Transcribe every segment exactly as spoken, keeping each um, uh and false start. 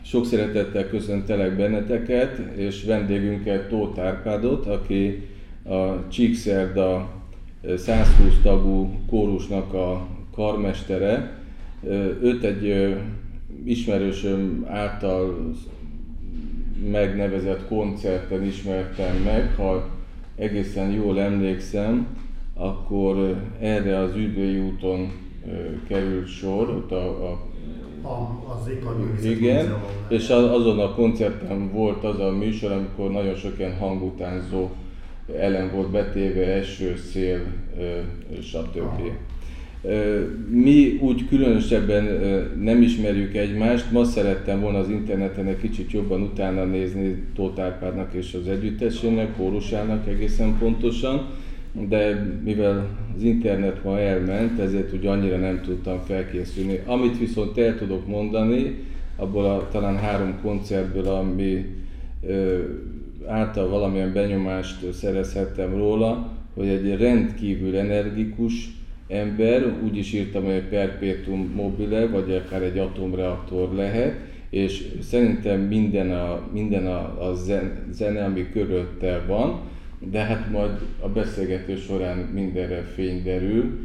Sok szeretettel köszöntelek benneteket, és vendégünket Tóth Árpádot, aki a Csíkszerda százhúsz tagú kórusnak a karmestere. Őt egy ismerősöm által megnevezett koncerten ismertem meg, ha egészen jól emlékszem, akkor erre az Üdvői úton került sor, ott a, a A, az Iparművészeti igen, és azon a koncerten volt az a műsor, amikor nagyon sok ilyen hangutánzó elem volt betéve, eső, szél, stb. Aha. Mi úgy különösebben nem ismerjük egymást, ma szerettem volna az interneten egy kicsit jobban utána nézni Tóth Árpádnak és az együttesének, kórusának egészen pontosan, de mivel az internet ma elment, ezért ugye annyira nem tudtam felkészülni. Amit viszont el tudok mondani, abból a talán három koncertből, ami ö, által valamilyen benyomást szerezhettem róla, hogy egy rendkívül energikus ember, úgy is írtam, hogy egy perpetuum mobile, vagy akár egy atomreaktor lehet, és szerintem minden a, minden a, a zene, ami körülötte van, de hát majd a beszélgetés során mindenre fény derül.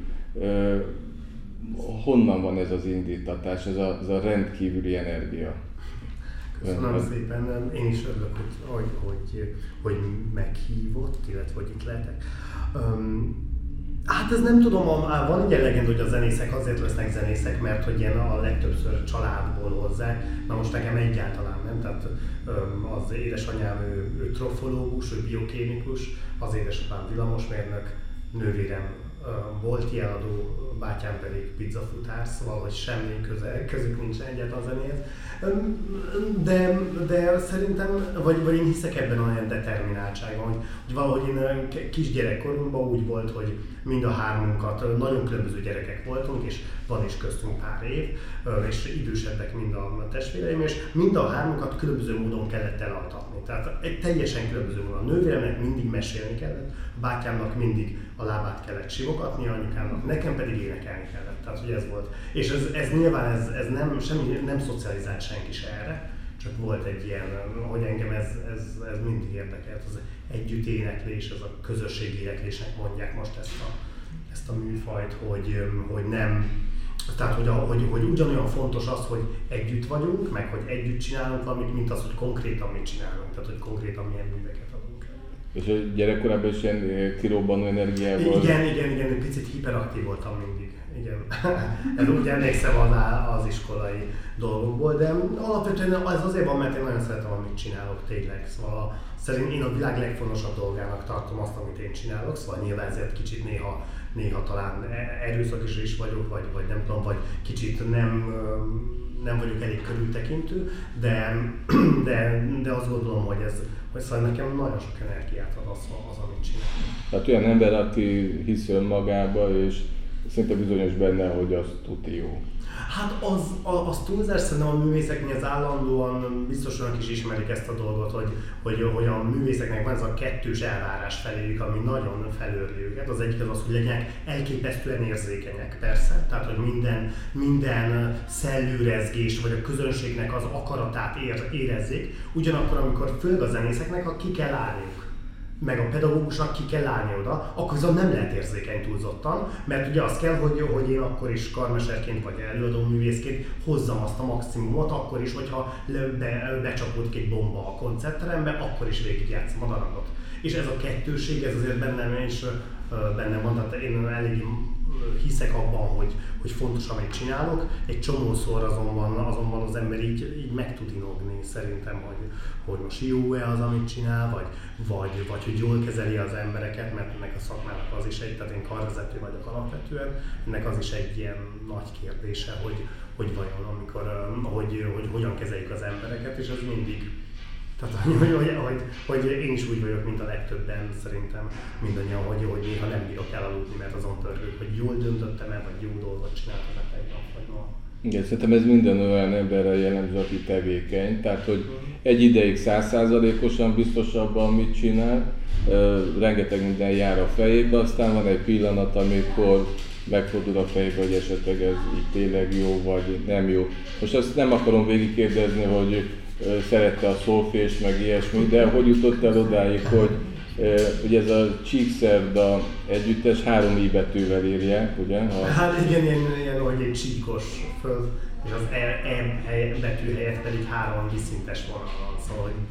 Honnan van ez az indítatás, ez a, ez a rendkívüli energia? Köszönöm Ön, szépen, én is örülök, hogy, hogy, hogy meghívott, illetve hogy itt lehetek. Um, Hát ez nem tudom, van egy legend, hogy a zenészek azért lesznek zenészek, mert hogy ilyen a legtöbbször családból hozzák. Na most nekem egyáltalán nem, tehát az édesanyám ő, ő trofológus, ő biokémikus, az édesapám villamosmérnök, nővérem volt jeladó, bátyám pedig pizzafutár, szóval hogy semmi köze, közük nincs egyáltalán a zenéhez. De, de szerintem, vagy, vagy én hiszek ebben a ilyen determináltságban, hogy, hogy valahogy én kisgyerekkorunkban úgy volt, hogy mind a hármunkat, nagyon különböző gyerekek voltunk, és van is köztünk pár év, és idősebbek mind a testvéreim, és mind a hármunkat különböző módon kellett elaltatni. Tehát egy teljesen különböző módon. A nővéremnek mindig mesélni kellett, a bátyámnak mindig a lábát kellett simogatni, anyukámnak, nekem pedig énekelni kellett. Tehát, hogy ez volt. És ez, ez nyilván ez, ez nem, semmi, nem szocializált senki se erre, csak volt egy ilyen, hogy engem ez, ez, ez mindig érdekelt, az együtt éneklés, az a közösségi éneklésnek mondják most ezt a, ezt a műfajt, hogy, hogy nem, tehát hogy, a, hogy, hogy ugyanolyan fontos az, hogy együtt vagyunk, meg hogy együtt csinálunk valamit, mint az, hogy konkrétan mit csinálunk, tehát hogy konkrétan milyen műveket adunk. És a gyerekkorában is ilyen kirobbanó energiával? Igen, igen, igen, egy picit hiperaktív voltam mindig. Igen. Ez úgy emlékszem az, az iskolai dolgokból, de alapvetően az azért van, mert én nagyon szeretem, amit csinálok tényleg. Szóval szerint én a világ legfontosabb dolgának tartom azt, amit én csinálok, szóval nyilván ezért kicsit néha, néha talán erőszakos is vagyok, vagy, vagy nem tudom, vagy kicsit nem, nem vagyok elég körültekintő, de, de, de azt gondolom, hogy ez, hogy szóval nekem nagyon sok energiát ad az, az amit csinálok. Tehát olyan ember, aki hisz önmagába, és szinte bizonyos benne, hogy az tuti jó. Hát az, az túlzás, szerintem a művészeknél az állandóan biztos önök is ismerik ezt a dolgot, hogy, hogy, hogy a művészeknek van ez a kettős elvárás feléjük, ami nagyon felőrli őket. Az egyik az az, hogy legyenek elképesztően érzékenyek, persze. Tehát, hogy minden, minden szellőrezgést, vagy a közönségnek az akaratát ér, érezzék. Ugyanakkor, amikor főleg a zenészeknek, ha ki kell állniuk, meg a pedagógusnak ki kell állni oda, akkor viszont nem lehet érzékeny túlzottan, mert ugye az kell, hogy, hogy én akkor is karmeserként vagy előadó művészként hozzam azt a maximumot, akkor is, hogyha be, becsapódik egy bomba a koncertterembe, akkor is végigjátszom a darabot. És ez a kettőség, ez azért bennem is bennem van, tehát én elég hiszek abban, hogy, hogy fontos, amit csinálok. Egy csomószor azonban, azonban az ember így, így meg tud inogni szerintem, hogy, hogy most jó-e az, amit csinál, vagy, vagy, vagy hogy jól kezeli az embereket, mert ennek a szakmának az is egy, tehát én karvezető vagyok alapvetően, ennek az is egy ilyen nagy kérdése, hogy, hogy vajon amikor, hogy, hogy hogyan kezeljük az embereket, és az mindig. Tehát, hogy, hogy, hogy, hogy én is úgy vagyok, mint a legtöbben szerintem mindannyian, hogy, hogy néha nem bírok elaludni, mert azon pörgök, hogy jól döntöttem-e, vagy jó dolgot csináltam-e tegnap, vagy ma. Igen, szerintem ez minden olyan emberre jellemző, aki tevékeny, tehát hogy egy ideig száz százalékosan biztos abban, mit csinál, rengeteg minden jár a fejébe, aztán van egy pillanat, amikor megfordul a fejbe, hogy esetleg ez így tényleg jó, vagy nem jó. Most azt nem akarom végigkérdezni, hogy szerette a szolfés, meg ilyesmi, de hogy jutott el odáig, hogy ugye ez a Csíkszerda együttes három i betűvel írják, ugye? Ha... Hát igen, ilyen, ilyen hogy egy csíkos föld, és az E betű helyett pedig három viszintes vonal, szóval hogy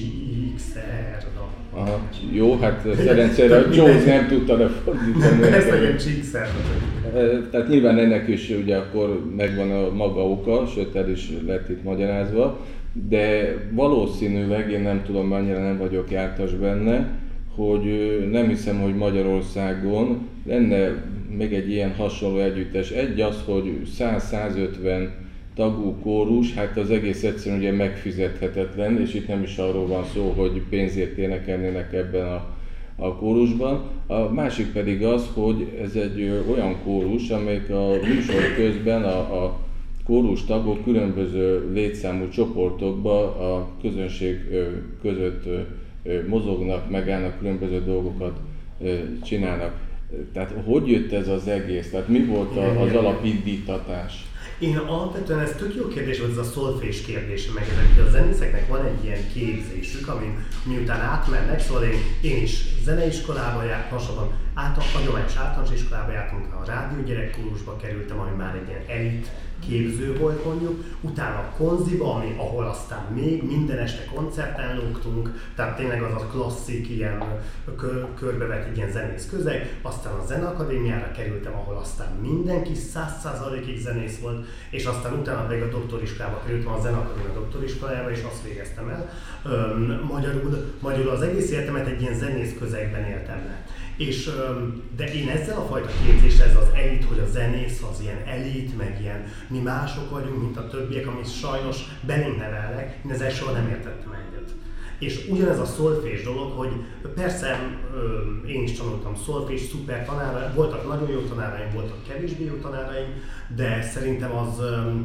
Csíkszerda. Aha, jó, hát szerencsére a Jones nem tudta lefordítani. Ez legyen Csíkszerda. Tehát nyilván ennek is ugye akkor megvan a maga oka, sőt el is lett itt magyarázva, de valószínűleg, én nem tudom, annyira nem vagyok jártas benne, hogy nem hiszem, hogy Magyarországon lenne még egy ilyen hasonló együttes. Egy az, hogy száz-százötven tagú kórus, hát az egész egyszerűen ugye megfizethetetlen, és itt nem is arról van szó, hogy pénzért énekelnének ebben a, a kórusban. A másik pedig az, hogy ez egy olyan kórus, amelyik a műsor közben a, a kórus tagok különböző létszámú csoportokba a közönség között mozognak, megállnak, különböző dolgokat csinálnak. Tehát hogy jött ez az egész? Tehát mi volt az alapindítatás? Én alapvetően ez tök jó kérdés, hogy ez a szolfés kérdése, meg ezek, a zenészeknek van egy ilyen képzésük, amin miután átmennek, szóval én, én is zeneiskolába jártam, hasonlóan át, hagyományos általános iskolába jártam, a rádió gyerekkórusba kerültem, ami már egy ilyen elit képző volt mondjuk, utána a konziba, ami, ahol aztán még minden este koncerten lógtunk, tehát tényleg az a klasszik ilyen kör, körbevett egy ilyen zenész közeg, aztán a Zeneakadémiára kerültem, ahol aztán mindenki száz százalékig zenész volt, és aztán utána pedig a doktoriskolába kerültem, a Zeneakadémia doktoriskolájába, és azt végeztem el. Öm, magyarul, magyarul az egész életemet egy ilyen zenész közegben éltem le. És, de én ezzel a fajta képzéssel, ez az elit, hogy a zenész az ilyen elit, meg ilyen mi mások vagyunk, mint a többiek, amit sajnos belénk nevelnek, én ezzel soha nem értettem egyet. És ugyanez a szolfés dolog, hogy persze én is tanultam szolfés, szuper tanáraim, voltak nagyon jó tanáraim, voltak kevésbé jó tanáraim, de szerintem az,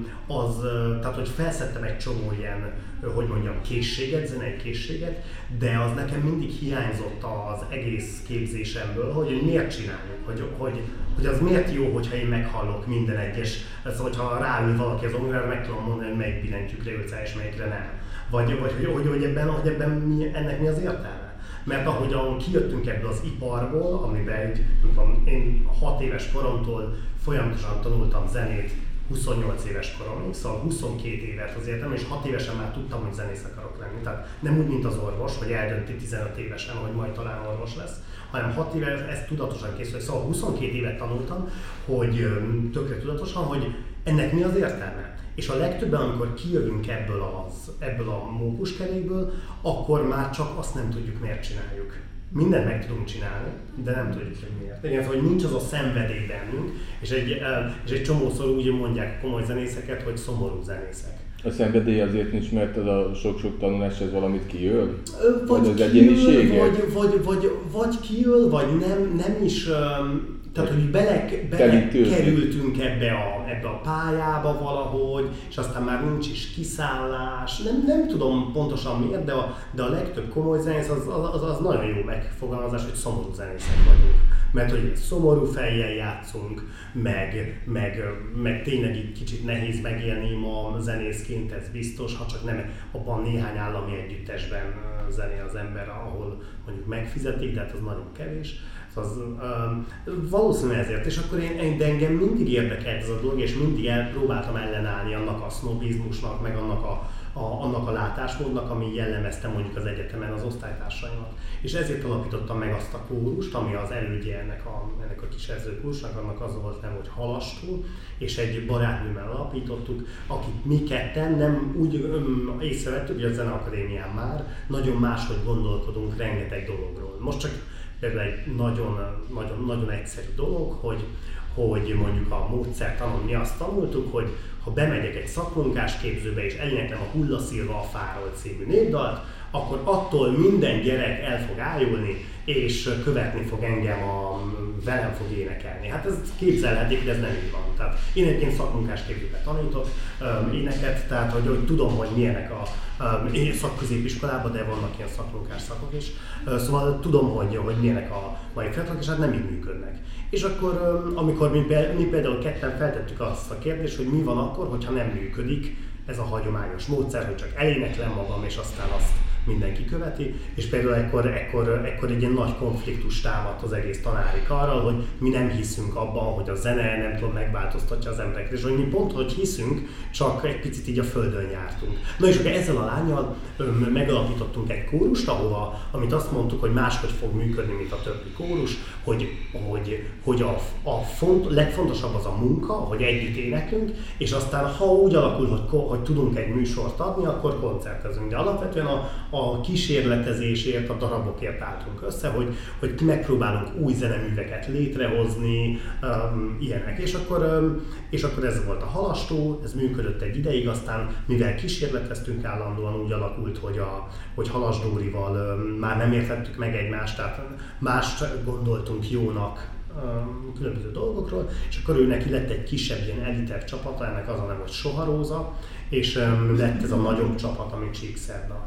az tehát hogy felszedtem egy csomó ilyen, hogy mondjam, készséget, zenei készséget, de az nekem mindig hiányzott az egész képzésemből, hogy miért csináljuk, hogy, hogy, hogy az miért jó, hogyha én meghallok minden egyes, szóval hogyha ráül valaki az ongorára, meg tudom mondani, hogy melyik billentyűkre ülsz el és melyikre nem. Vagy, vagy hogy, hogy, hogy, ebben, hogy ebben mi, ennek mi az értelme? Mert ahogyan kijöttünk ebből az iparból, amiben egy, tudom, én hat éves koromtól folyamatosan tanultam zenét, huszonnyolc éves koromig, szóval huszonkét évet az életem, és hat évesen már tudtam, hogy zenész akarok lenni. Tehát nem úgy, mint az orvos, hogy eldönti tizenöt évesen, hogy majd talán orvos lesz, hanem hat éves, ezt tudatosan készül. Szóval huszonkét évet tanultam, hogy tökre tudatosan, hogy ennek mi az értelme. És a legtöbben, amikor kijövünk ebből, az, ebből a mókuskerékből, akkor már csak azt nem tudjuk, miért csináljuk. Mindent meg tudunk csinálni, de nem tudjuk, hogy miért. Igen, hogy nincs az a szenvedély bennünk, és egy, és egy csomószor úgy mondják komoly zenészeket, hogy szomorú zenészek. A szenvedély azért nincs, mert ez a sok-sok tanulás ez valamit kiöl? Vagy, vagy az egyéniséget? Vagy, vagy, vagy, vagy kiöl, vagy nem, nem is... Tehát, hogy bele, bele kerültünk ebbe a, ebbe a pályába valahogy, és aztán már nincs is kiszállás. Nem, nem tudom pontosan miért, de a, de a legtöbb komoly zenész az, az, az nagyon jó megfogalmazás, hogy szomorú zenészek vagyunk. Mert hogy szomorú fejjel játszunk, meg, meg, meg tényleg így kicsit nehéz megélni ma zenészként, ez biztos, ha csak nem abban néhány állami együttesben zenél az ember, ahol mondjuk megfizetik, de hát az nagyon kevés. Az, um, valószínűleg ezért, és akkor én, de engem mindig érdekelt ez a dolog, és mindig el, próbáltam ellenállni annak a sznobizmusnak, meg annak a, a, annak a látásmódnak, ami jellemezte mondjuk az egyetemen az osztálytársaimat. És ezért alapítottam meg azt a kórust, ami az elődje ennek a, ennek a kis edzőkórusnak, annak az volt nem, hogy Halastó, és egy barátnőmmel alapítottuk, akik mi ketten nem úgy öm, észrevettük, hogy a Zeneakadémián már nagyon máshogy gondolkodunk rengeteg dologról. Most csak például egy nagyon, nagyon, nagyon egyszerű dolog, hogy, hogy mondjuk a módszertanon mi azt tanultuk, hogy ha bemegyek egy szakmunkás képzőbe és eléneklem a Hullaszilva a fáról című népdalt, akkor attól minden gyerek el fog ájulni, és követni fog engem, a, velem fog énekelni. Hát ez képzelhetik, de ez nem így van. Tehát én egyébként szakmunkás képzőben tanítok um, éneket, tehát hogy, hogy tudom, hogy milyenek a um, szakközépiskolában, de vannak ilyen szakmunkás szakok is. Uh, szóval tudom, hogy, hogy milyenek a mai fiatalok, és hát nem így működnek. És akkor, um, amikor mi, mi például ketten feltettük azt a kérdést, hogy mi van akkor, hogyha nem működik ez a hagyományos módszer, hogy csak eléneklem magam, és aztán azt mindenki követi, és például ekkor, ekkor, ekkor egy ilyen nagy konfliktus támadt az egész tanári karral, hogy mi nem hiszünk abban, hogy a zene nem tudom megváltoztatja az embereket, és hogy mi pont, hogy hiszünk, csak egy picit így a földön jártunk. Na és akkor ezzel a lánnyal megalapítottunk egy kórust, ahova, amit azt mondtuk, hogy máshogy fog működni, mint a többi kórus, hogy, hogy, hogy a, a font, legfontosabb az a munka, hogy együtt éneklünk, és aztán ha úgy alakul, hogy, hogy tudunk egy műsort adni, akkor koncertezünk. De alapvetően a, a kísérletezésért, a darabokért álltunk össze, hogy, hogy megpróbálunk új zeneműveket létrehozni, um, ilyenek. És akkor, um, és akkor ez volt a Halastó, ez működött egy ideig, aztán mivel kísérleteztünk állandóan, úgy alakult, hogy, a, hogy Halas Dórival um, már nem értettük meg egymást, tehát mást gondoltunk jónak különböző dolgokról, és akkor ő neki lett egy kisebb ilyen elitebb csapata, ennek az a neve, hogy Soharóza, és um, lett ez a nagyobb csapat, ami Csíkszerda.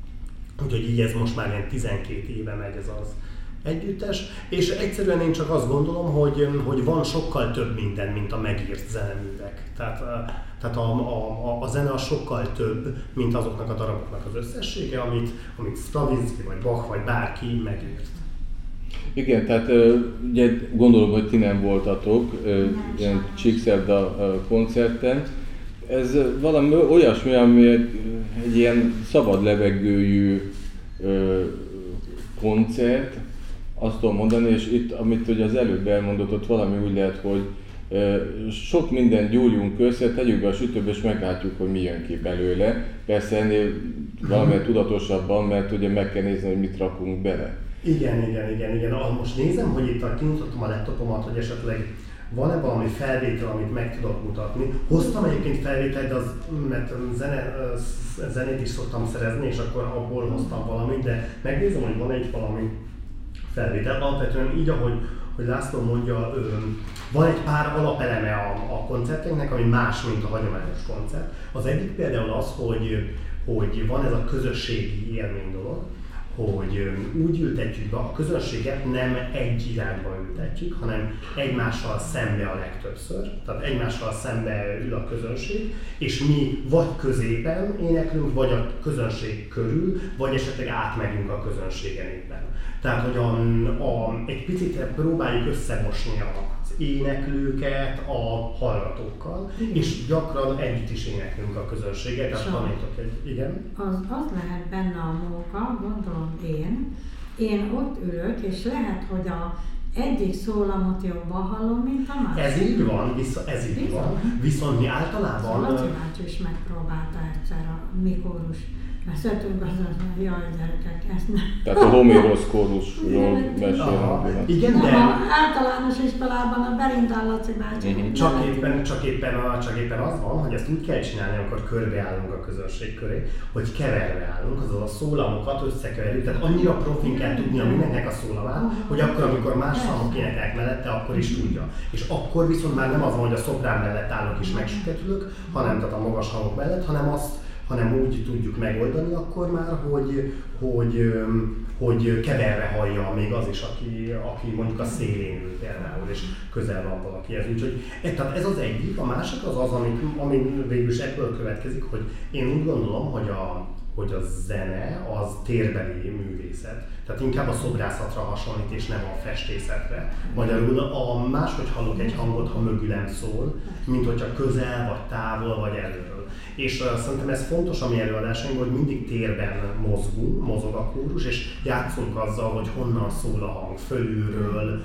Úgyhogy így ez most már ilyen tizenkét éve megy ez az együttes, és egyszerűen én csak azt gondolom, hogy, hogy van sokkal több minden, mint a megírt zeneművek. Tehát, tehát a, a, a zene az sokkal több, mint azoknak a daraboknak az összessége, amit, amit Stravinsky, vagy Bach, vagy bárki megírt. Igen, tehát ugye gondolom, hogy ti nem voltatok nem, ilyen Csíkszerda koncerten. Ez valami olyasmi, ami egy, egy ilyen szabad levegőjű koncert, azt tudom mondani, és itt, amit ugye az előbb elmondott, ott valami úgy lehet, hogy sok mindent gyújjunk össze, tegyük be a sütőbe, és meglátjuk, hogy mi jön ki belőle. Persze ennél valamilyen tudatosabban, mert ugye meg kell nézni, hogy mit rakunk bele. Igen, igen, igen, igen. Ah, most nézem, hogy itt kimutattam a laptopomat, hogy esetleg van-e valami felvétel, amit meg tudok mutatni. Hoztam egyébként felvételt, de az, mert zene, zenét is szoktam szerezni, és akkor abból hoztam valamit, de megnézem, hogy van egy valami felvétel. Alapvetően így, ahogy hogy László mondja, van egy pár alapeleme a, a koncertünknek, ami más, mint a hagyományos koncert. Az egyik például az, hogy, hogy van ez a közösségi élmény dolog, hogy úgy ültetjük be a közönséget, nem egy irányba ültetjük, hanem egymással szembe a legtöbbször. Tehát egymással szembe ül a közönség, és mi vagy középen éneklünk, vagy a közönség körül, vagy esetleg átmegyünk a közönségen éppen. Tehát, hogy a, a, egy picit próbáljuk összemosni az éneklőket a hallgatókkal, és gyakran együtt is éneklünk a közönséget, tehát tanítok egy, igen. Az, az lehet benne a móka, gondolom én, én ott ülök, és lehet, hogy a egyik szólamot jobban hallom, mint a másik. Ez így van, vissza, ez így Bizony. van. Viszont mi általában... Laci bácsi is megpróbálta egyszer a mi kórus. Beszéltünk azon, hogy jaj, gyerekek, ezt nem. Tehát a Homérosz kórusról mesélünk. Igen, de... általános iskolában a Berindál Laci bácsi. Uh-huh. Csak, éppen, csak, éppen a, csak éppen az van, hogy ezt úgy kell csinálni, amikor körbeállunk a közönség köré, hogy keverve állunk, azaz a szólamokat összekeverjük, tehát annyira profin kell tudnia mindennek a szólamát, hogy akkor, amikor más számok énekelnek mellette, akkor is tudja. És akkor viszont már nem az van, hogy a szoprán mellett állok és megsüketülök, hanem tehát a magas hangok mellett, hanem azt hanem úgy tudjuk megoldani akkor már, hogy, hogy, hogy keverve hallja még az is, aki, aki mondjuk a szélén ül például, és közel van valakihez. Úgyhogy tehát ez az egyik, a másik az az, ami, ami végül is ebből következik, hogy én úgy gondolom, hogy a, hogy a zene az térbeli művészet. Tehát inkább a szobrászatra hasonlít, és nem a festészetre. Magyarul a máshogy hallok egy hangot, ha mögülem szól, mint hogyha közel, vagy távol, vagy előről. És uh, szerintem ez fontos a mi előadásainkban, hogy mindig térben mozgunk, mozog a kórus, és játszunk azzal, hogy honnan szól a hang, fölülről,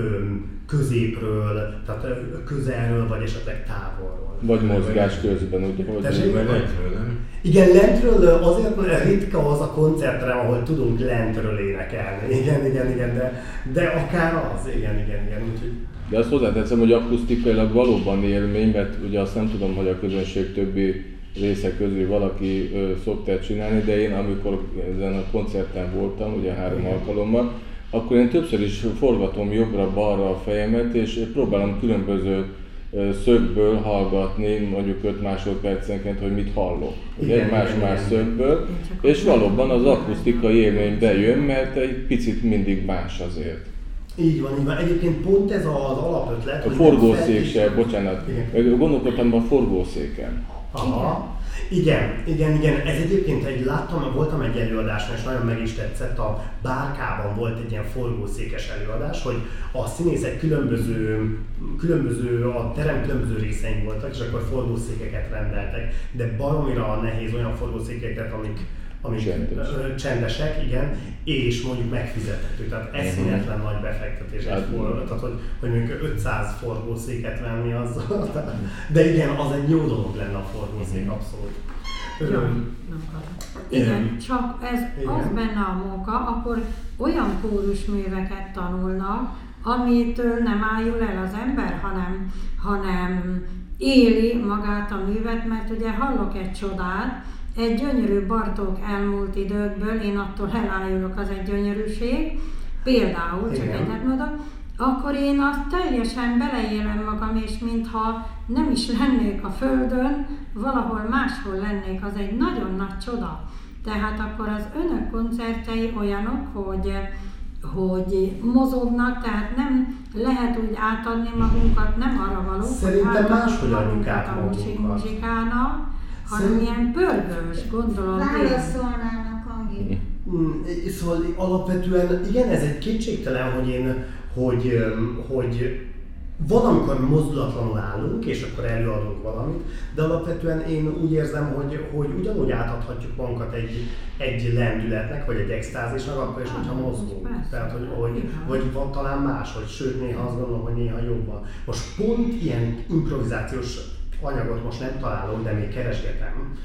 középről, tehát közelről, vagy esetleg távolról. Vagy mozgás közben, ugye? Tessék? Vagy egyről, nem? Igen, lentről azért ritka az a koncertre, ahol tudunk lentről énekelni. Igen, igen, igen, de, de akár az, igen, igen, igen. Úgyhogy... De azt hozzáteszem, hogy akusztikailag valóban élmény, mert ugye azt nem tudom, hogy a közönség többi része közül valaki ö, szokta csinálni, de én amikor ezen a koncerten voltam, ugye három igen. alkalommal, akkor én többször is forgatom jobbra-balra a fejemet, és próbálom különböző szögből hallgatni, mondjuk öt másodpercenként, hogy mit hallok. Ugye más-más szögből, és valóban az akusztikai élmény bejön, mert egy picit mindig más azért. Így van, így van. Egyébként pont ez az alapötlet, a forgószék se, bocsánat, igen. gondolkodtam a forgószéken. Aha. Igen, igen, igen. Ez egyébként egy, láttam, voltam egy előadáson, és nagyon meg is tetszett, a Bárkában volt egy ilyen forgószékes előadás, hogy a színészek különböző, különböző, a terem különböző részein voltak, és akkor forgószékeket rendeltek, de baromira nehéz olyan forgószékeket, amik, amik Csendes. csendesek, igen, és mondjuk megfizethető, tehát eszméletlen nagy befektetés egy forgó, tehát hogy, hogy mondjuk ötszáz forgószéket venni azzal, de igen, az egy jó dolog lenne a forgószék, abszolút. Jó, igen, csak ez igen. az benne a munka, akkor olyan kórusműveket tanulnak, amitől nem ájul el az ember, hanem, hanem éli magát a művet, mert ugye hallok egy csodát, egy gyönyörű Bartók elmúlt időkből, én attól elájulok, az egy gyönyörűség, például, csak igen. egyet mondok, akkor én azt teljesen beleélem magam, és mintha nem is lennék a Földön, valahol máshol lennék, az egy nagyon nagy csoda. Tehát akkor az önök koncertjei olyanok, hogy, hogy mozognak, tehát nem lehet úgy átadni magunkat, nem arra való, szerintem máshogy adjuk át magunkat. Muzsikának, hanem ilyen pörgős, gondolom. Válaszolnának hangig. Szóval alapvetően igen, ez egy kétségtelen, hogy én, hogy, hogy van, amikor mozdulatlanul állunk, és akkor előadunk valamit, de alapvetően én úgy érzem, hogy, hogy ugyanúgy átadhatjuk magunkat egy, egy lendületnek, vagy egy extázisnak, akkor is, hogyha mozgunk. Tehát, hogy, hogy, vagy van talán más, hogy sőt, néha azt gondolom, hogy néha jobban. Most pont ilyen improvizációs anyagot most nem találok, de még keresgetem,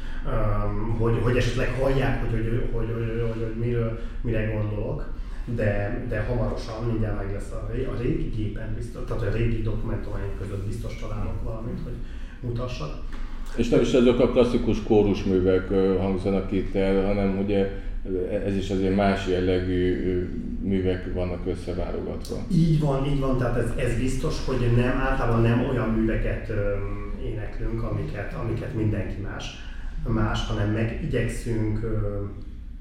hogy, hogy esetleg hallják, hogy, hogy, hogy, hogy, hogy, hogy miről, mire gondolok. De, de hamarosan mindjárt meg lesz a, a régi gépen biztos, tehát a régi dokumentumaink között biztos találok valamit, hogy mutassak. És nem is azok a klasszikus kórusművek hangzanak itt el, hanem ugye ez is azért más jellegű művek vannak összeválogatva. Így van, így van, tehát ez, ez biztos, hogy nem, általában nem olyan műveket öm, éneklünk, amiket, amiket mindenki más, más, hanem meg igyekszünk öm,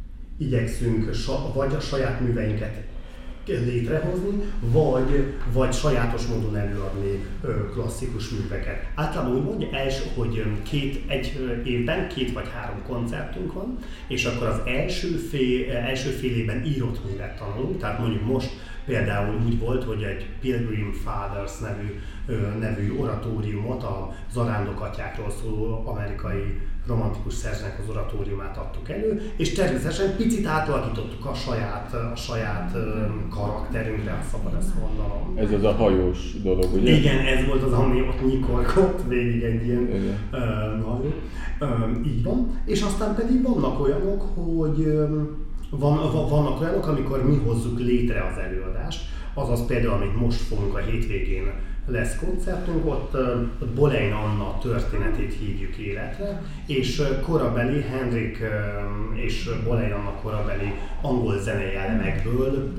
igyekszünk vagy a saját műveinket létrehozni, vagy, vagy sajátos módon előadni klasszikus műveket. Általában úgy mondja, első, hogy két, egy évben két vagy három koncertünk van, és akkor az első fél, első fél évben írott művet tanulunk, tehát mondjuk most például úgy volt, hogy egy Pilgrim Fathers nevű, nevű oratóriumot, a zarándokatyákról szóló amerikai romantikus szerzőnek az oratóriumát adtuk elő, és természetesen picit átalakítottuk a saját, a saját karakterünkre, ha szabad ezt mondanom. Ez az a hajós dolog, ugye? Igen, ez volt az, ami ott nyikorgott végig egy ilyen uh, hajó. Uh, így van. És aztán pedig vannak olyanok, hogy um, van, vannak olyanok, amikor mi hozzuk létre az előadást. Azaz például, amit most fogunk a hétvégén lesz koncertünk, ott, ott Boleyn Anna történetét hívjuk életre, és korabeli Henrik és Boleyn Anna korabeli angol zenei elemekből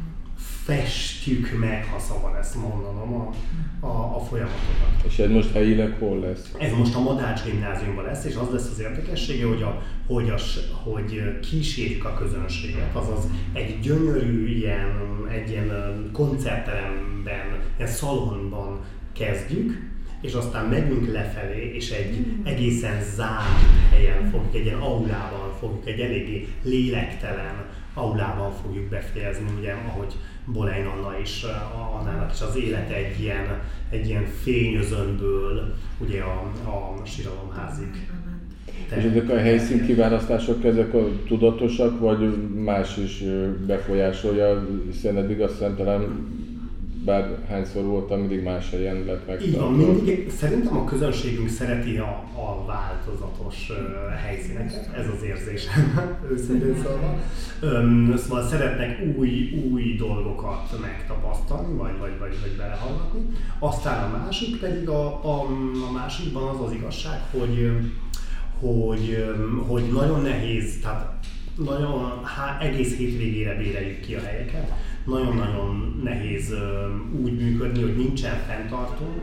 festjük meg, ha szabad ezt mondanom, a, a, a folyamatokat. És ez most helyileg hol lesz? Ez most a Madács Gimnáziumban lesz, és az lesz az érdekessége, hogy, a, hogy, a, hogy kísérjük a közönséget, azaz egy gyönyörű ilyen, egy ilyen koncertteremben, ilyen szalonban kezdjük, és aztán megyünk lefelé, és egy egészen zárt helyen fogjuk, egy ilyen aulában fogjuk, egy eléggé lélektelen aulában fogjuk befejezni, ugye, ahogy Boleyn Anna is, Annának is az élete egy ilyen, egy ilyen fényözönből, ugye a, a síralomházig. És ezek a helyszín kiválasztások, ezek a tudatosak, vagy más is befolyásolja, hiszen eddig azt hiszem talán bárhányszor voltam, mindig más helyen lett meg. Így van, mindig, szerintem a közönségünk szereti a, a változatos uh, helyszíneket, ez az érzésem, őszintén szólva. Um, szóval szeretnek új, új dolgokat megtapasztalni, vagy, vagy, vagy, vagy belehallgatni. Aztán a másik pedig, a, a, a másikban az az igazság, hogy, hogy, hogy nagyon nehéz, tehát nagyon, há, egész hétvégére béreljük ki a helyeket. Nagyon-nagyon nehéz uh, úgy működni, hogy nincsen fenntartónk.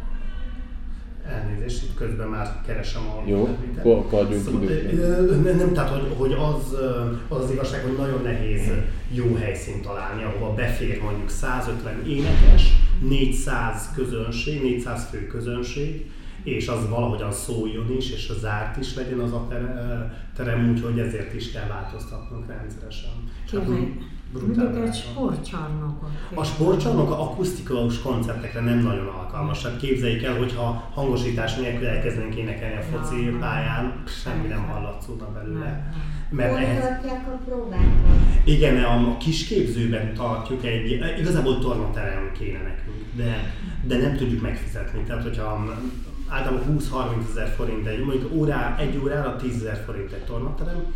Elnézést, itt közben már keresem a... Jó, akarjunk szóval, időt. Nem, tehát hogy, hogy az, az az igazság, hogy nagyon nehéz jó helyszínt találni, ahova befér mondjuk százötven énekes, négyszáz közönség, négyszáz fő közönség, és az valahogyan szóljon is, és zárt is legyen az a terem, úgyhogy ezért is kell változtatnunk rendszeresen. Mondjuk egy sportcsarnokot. A sportcsarnok a akusztikus koncertekre nem nagyon alkalmas. Hát képzeljük el, hogyha hangosítás nélkül elkezdenénk énekelni a foci pályán, semmi nem hallatszódna belőle. Mert ehhez... tartják a próbákat? Igen, a kis képzőben tartjuk egy, igazából tornaterem kéne nekünk, de, de nem tudjuk megfizetni. Tehát, hogyha általában húsz-harminc ezer forint egy, mondjuk órá, egy órára tízezer forint egy tornaterem,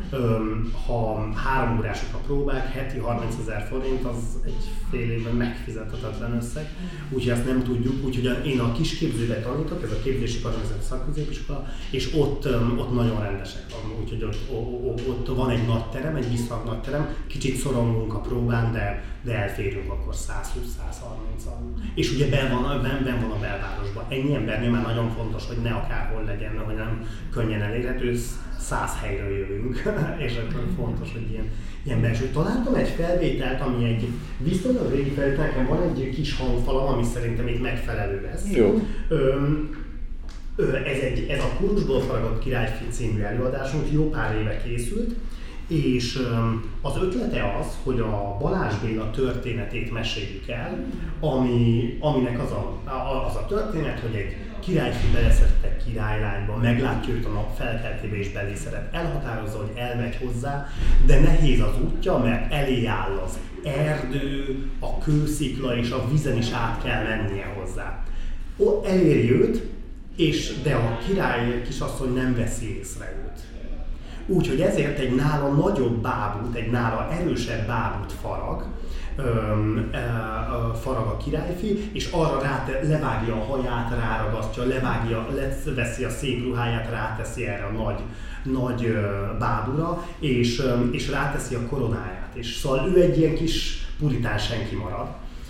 ha három órások a próbák, heti harmincezer forint, az egy fél évben megfizethetetlen összeg, úgyhogy ezt nem tudjuk, úgyhogy én a kisképzőben tanítok, ez a képzési parancsnoksági szakközépiskola, és ott, ott nagyon rendesek van, úgyhogy ott, ott, ott van egy nagy terem, egy viszonylag nagy terem, kicsit szorongunk a próbán, de, de elférünk akkor százhúsz-százharmincan. És ugye ben van, ben, ben van a belvárosban. Ennyi embernél már nagyon fontos, hogy ne akárhol legyen, hogy nem könnyen elérhető, száz helyről jövünk, és akkor fontos, hogy ilyen, ilyen belső. Találtam egy felvételt, ami egy viszonylag régi felvétel, nekem van egy kis hangfalam, ami szerintem itt megfelelő lesz. Jó. Öm, ez, egy, ez a Kurusból faragott királyfi című előadásunk, jó pár éve készült, és öm, az ötlete az, hogy a Balázs Béla történetét meséljük el, ami, aminek az a, az a történet, hogy egy királyfi beleszeret egy királylányba, meglátja őt a nap felkeltébe és belé szeret. Elhatározza, hogy elmegy hozzá, de nehéz az útja, mert elé áll az erdő, a kőszikla és a vízen is át kell mennie hozzá. O, eléri őt, és, de a király kisasszony nem veszi észre őt. Úgyhogy ezért egy nála nagyobb bábút, egy nála erősebb bábút farag, Öm, e, e, farag a királyfi, és arra rá, levágja a haját, ráragasztja, levágja, veszi a szép ruháját, ráteszi erre a nagy, nagy ö, bábura, és, ö, és ráteszi a koronáját. És szóval ő egy ilyen kis puritán senki marad,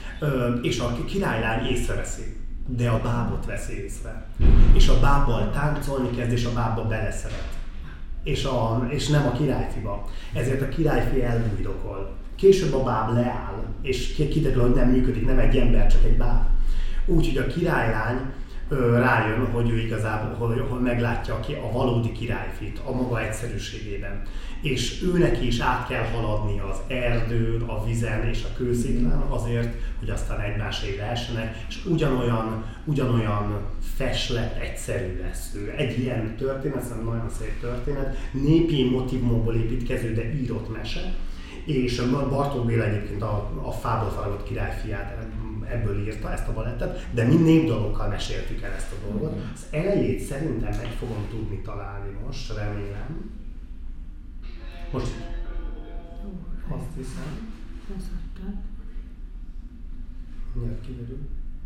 ö, és a királylány észreveszi, de a bábot veszi észre. És a bábbal táncolni kezd, és a bábba beleszeret. És, a, és nem a királyfiba. Ezért a királyfi elbújdokol. Később a báb leáll, és kiderül, hogy nem működik, nem egy ember, csak egy báb. Úgyhogy a királylány ö, rájön, hogy ő igazából hogy, hogy meglátja ki a valódi királyfit a maga egyszerűségében. És őnek is át kell haladni az erdőn, a vizen és a kősziklán azért, hogy aztán egymásé lehessenek, és ugyanolyan, ugyanolyan feslet, egyszerű lesz ő. Egy ilyen történet, szerintem nagyon szép történet, népi motívumból építkező, de írott mese. És Bartók Béla egyébként a, a fából faragott királyfiát ebből írta, ezt a balettet, de mi népdalokkal meséltük el ezt a dolgot. Az elejét szerintem meg fogom tudni találni most, remélem. Most azt hiszem. Mindjárt kiderül.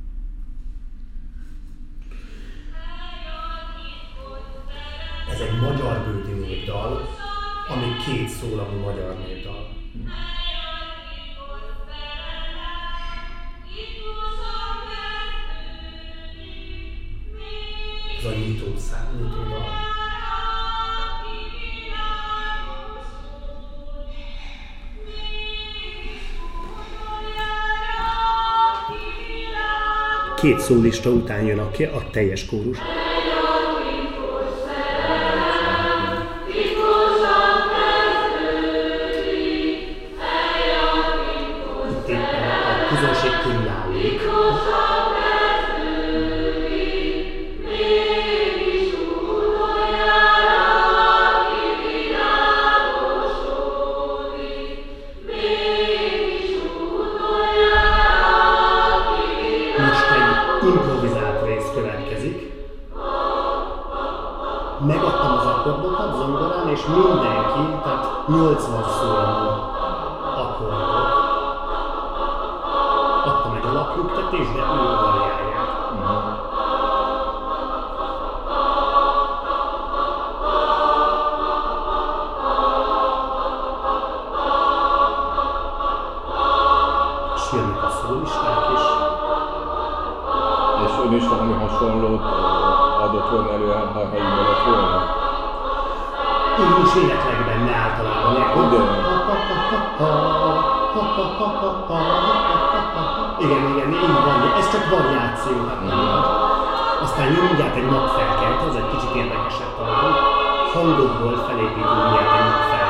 Ez egy magyar bőti népdal, ami két szólamú magyar népdal. Ez a nyitószám, nyitódal. Két szólista után jön a, a teljes kórus. Közönség körülállék. zongorán, és mindenki, tehát nyolcvan szólamú akkordok adta meg a lapjuktetést, de ők variálják. Uh-huh. És jönnek a szólisták is. És ön is valami hasonlót adott volna elő, ha ismeret volna? Én is éneklek benne általában. Ugye? Igen, igen, így van, ez csak variáció. Aztán jön mindjárt egy napfelkelt, az egy kicsit érdekesebb talán. Hangokból felépítünk mindjárt egy napfelkeltét.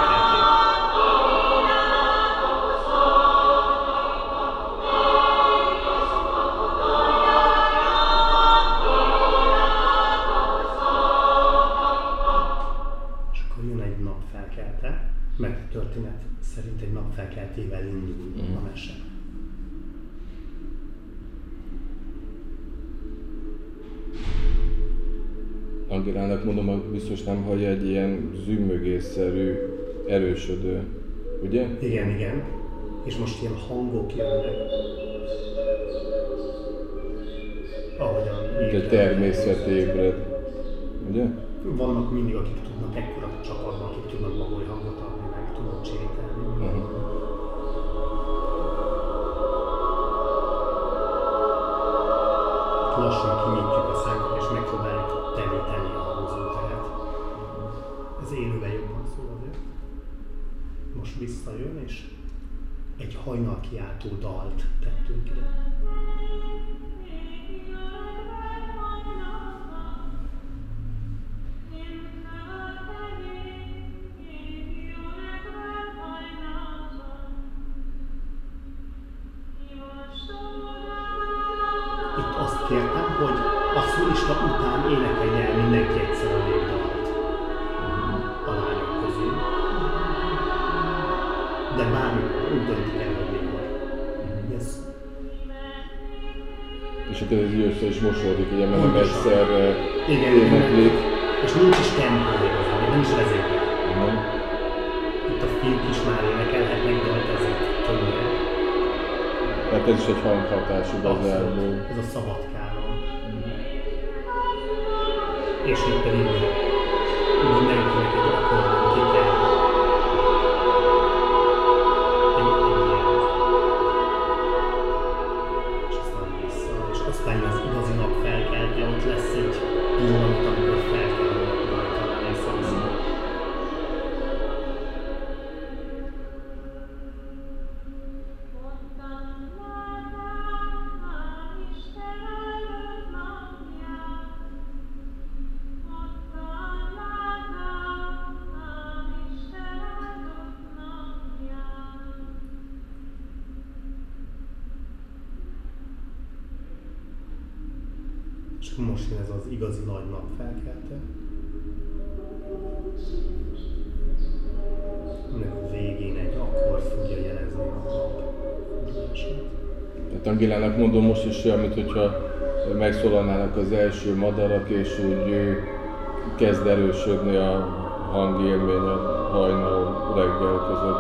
Mert a történet szerint egy napfelkeltével indul mm. a mese. Angélának mondom, biztos nem hallja egy ilyen zümmögésszerű, erősödő, ugye? Igen, igen. És most ilyen hangok jönnek. Ahogyan egy természet ébred, ugye? Vannak mindig, akik tudnak ekkora csapatban, akik tudnak magoly hangot adni, meg tudnak csételni. Uh-huh. Lassan kinyitjuk a szánkat és megpróbáljuk teríteni a hangzóteret. Ez élőben jobban szól azért. Most visszajön és egy hajnal kiáltó dalt tettünk ide. Itt azt kértem, hogy a szólista után énekelje el mindenki egyszer a népdalt a lányok közül. De bármikor úgy döntik el, hogy mikor. Yes. És akkor ez így össze is mosódik, ugye, mert nem egyszerre éneklik. És nincs is tempó igazán, nem is vezérlik. Uh-huh. Itt a fiúk is már énekelhetnek dalt, ezért tömören. Tehát ez is egy hanghatás igazából. Ez a szabadkáron. Mm. És itt pedig mindenkinek egy akkordon ki kell. Egy ilyen. És aztán vissza. És aztán az igazi nap felkelte, ott lesz egy pillanat, amikor fel kell a napnak találni szerint. És most jön ez az igazi nagy nap felkelte. Ennek végén egy akkord fogja jelezni a nap. Tehát Angélának mondom, most is olyan, mintha megszólalnának az első madarak, és úgy kezd erősödni a hangélmény a hajnal reggel között.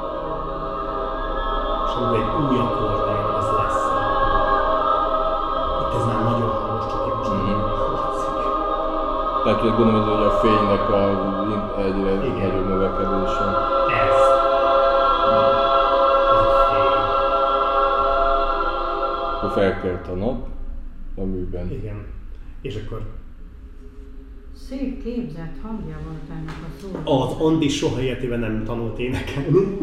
És amikor egy új akkord jön, az lesz. Itt ez már nagyon hangos, csak én most nem hallatszik. Tehát hogy gondolom, hogy a fénynek a egyre nagyobb növekedése. Ez. Akkor felkelt a nap a műben. Igen. És akkor... Szép képzett hangja volt ennek a szónak. Az Andi soha életében nem tanult énekelni.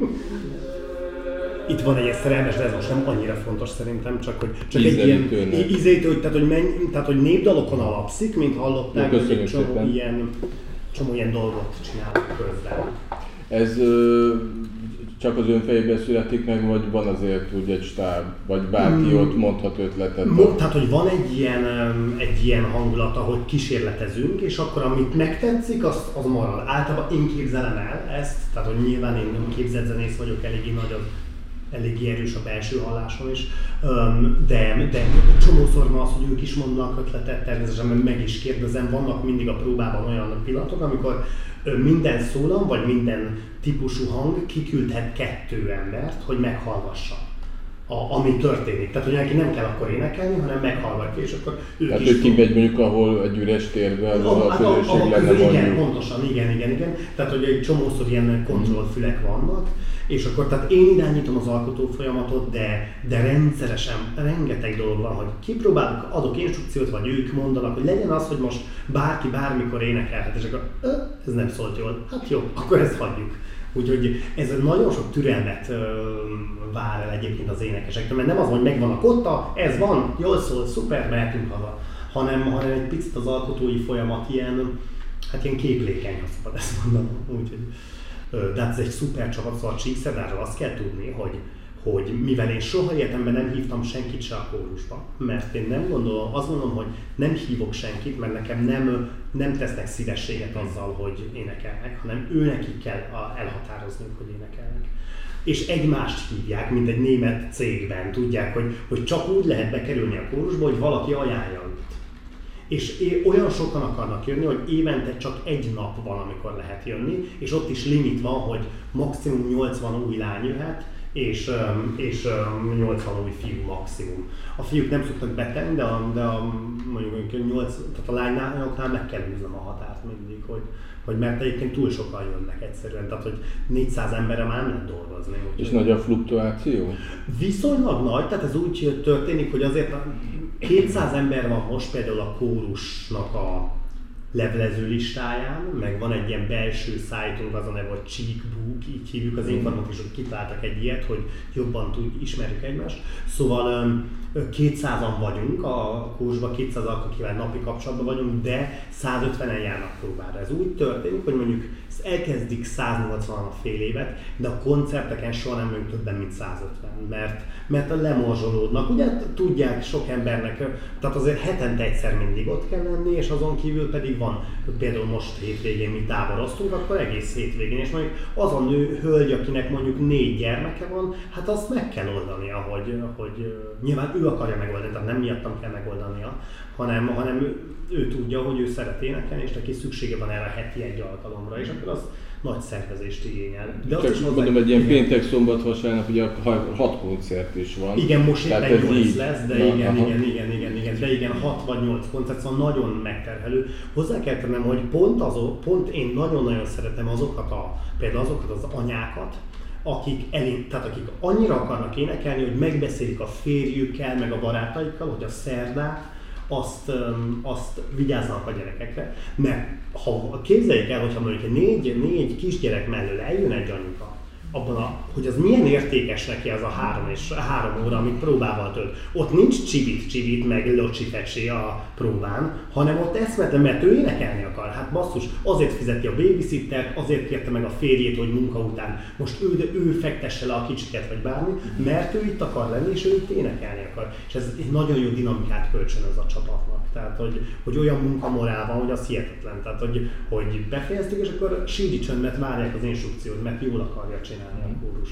Itt van egy szerelmes, de ez most nem annyira fontos szerintem, csak hogy csak egy ilyen ízétő, hogy, tehát, hogy, menj, tehát, hogy népdalokon alapszik, mint hallották, hogy egy csomó ilyen, csomó ilyen dolgot csinálnak közben. Ez ö, csak az ön fejében születik meg, vagy van azért úgy egy stáb, vagy bárki mm. ott mondhat ötletet? Mo, tehát, hogy van egy ilyen, egy ilyen hangulat, ahogy kísérletezünk, és akkor amit megtetszik, az, az marad. Általában én képzelem el ezt, tehát hogy nyilván én nem képzett zenész vagyok, eléggé nagy az eléggé erős a belső hallásom is, de, de csomószor van az, hogy ők is mondanak ötletet, természetesen meg is kérdezem, vannak mindig a próbában olyan pillanatok, amikor minden szólam, vagy minden típusú hang kiküldhet kettő embert, hogy meghallgassa, a, ami történik. Tehát, hogy neki nem kell akkor énekelni, hanem meghallgatja, és akkor ők hát is... Tehát ő kimegy mondjuk, ahol egy üres térben, ahol a közösség a, a, lenne igen, mondjuk. pontosan, igen, igen, igen. Tehát, hogy egy csomószor ilyen kontrollfülek vannak, és akkor tehát én irányítom az alkotó folyamatot, de, de rendszeresen rengeteg dolog van, hogy kipróbálok, adok instrukciót, vagy ők mondanak, hogy legyen az, hogy most bárki bármikor énekelhet, és akkor ez nem szólt jól, hát jó, akkor ezt hagyjuk. Úgyhogy ez nagyon sok türelmet ö, vár el egyébként az énekesektől, mert nem az, hogy megvan a kotta, ez van, jól szól, szuper, mehetünk haza, hanem, hanem egy picit az alkotói folyamat ilyen, hát ilyen képlékeny, ha szabad ezt mondanom. Úgyhogy, ö, de hát ez egy szuper csapat, szóval a Csíkszerdáról azt kell tudni, hogy, hogy mivel én soha életemben nem hívtam senkit se a kórusba, mert én nem gondolom, azt mondom, hogy nem hívok senkit, mert nekem nem, nem tesznek szívességet azzal, hogy énekelnek, hanem őnekik kell elhatározniuk, hogy énekelnek. És egymást hívják, mint egy német cégben, tudják, hogy, hogy csak úgy lehet bekerülni a kórusba, hogy valaki ajánlja őt. És olyan sokan akarnak jönni, hogy évente csak egy nap van, amikor lehet jönni, és ott is limit van, hogy maximum nyolcvan új lány jöhet, és, és nyolcvan új fiú maximum. A fiúk nem szoktak betenni, de, a, de a, mondjuk nyolc, tehát a lánynál meg kell húznom a határt mindig, hogy, hogy mert egyébként túl sokan jönnek egyszerűen, tehát hogy négyszáz emberre már nem lehet dolgozni. És nagy a fluktuáció? Viszonylag nagy, tehát ez úgy történik, hogy azért kétszáz ember van most például a kórusnak a levelező listáján, meg van egy ilyen belső szájtunk, az a neve, hogy Cheekbook, így hívjuk, az informatikusok kitaláltak egy ilyet, hogy jobban tud, ismerjük egymást. Szóval kétszázan vagyunk a kórusban, kétszáz akivel napi kapcsolatban vagyunk, de százötvenen járnak próbára. Ez úgy történik, hogy mondjuk elkezdik száznyolcvan a fél évet, de a koncerteken soha nem vagyunk többen, mint százötven, mert, mert lemorzsolódnak. Ugye tudják sok embernek, tehát azért hetente egyszer mindig ott kell lenni, és azon kívül pedig van, például most hétvégén mi táboroztunk, akkor egész hétvégén, és mondjuk az a nő, hölgy, akinek mondjuk négy gyermeke van, hát azt meg kell oldania, hogy, hogy nyilván ő akarja megoldani, tehát nem miattam kell megoldania, hanem, hanem ő, ő tudja, hogy ő szeret énekelni, és neki szüksége van erre a heti egy alkalomra, és akkor az nagy szervezést igényel. De csak mondom, egy ilyen péntek, szombat, vasárnap, ugye hat koncert is van. Igen, most éppen nyolc lesz, de na, igen, igen, igen, igen, igen, de igen, hat vagy nyolc koncert, szóval nagyon megterhelő. Hozzá kell tennem, hogy pont, azok, pont én nagyon-nagyon szeretem azokat a, például azokat az anyákat, akik, elé, tehát akik annyira akarnak énekelni, hogy megbeszélik a férjükkel, meg a barátaikkal, hogy a szerdát, azt, azt vigyázzanak a gyerekekre, mert ha képzeljék el, hogyha mondjuk négy, négy kisgyerek mellől eljön egy anyuka, abban a, hogy az milyen értékes neki az a három, és három óra, amit próbával tölt. Ott nincs csivit-csivit, meg locsi-fecsi a próbán, hanem ott eszmetlen, mert ő énekelni akar. Hát basszus, azért fizeti a babysittert, azért kérte meg a férjét, hogy munka után most ő, ő fektesse le a kicsiket, vagy bármi, mert ő itt akar lenni, és ő itt énekelni akar. És ez egy nagyon jó dinamikát kölcsönöz a csapatnak. Tehát, hogy, hogy olyan munkamorál van, hogy az hihetetlen. Tehát, hogy, hogy befejeztük, és akkor síri csöndmet várják az instrukciót, mert jól akarja csinálni a kórus.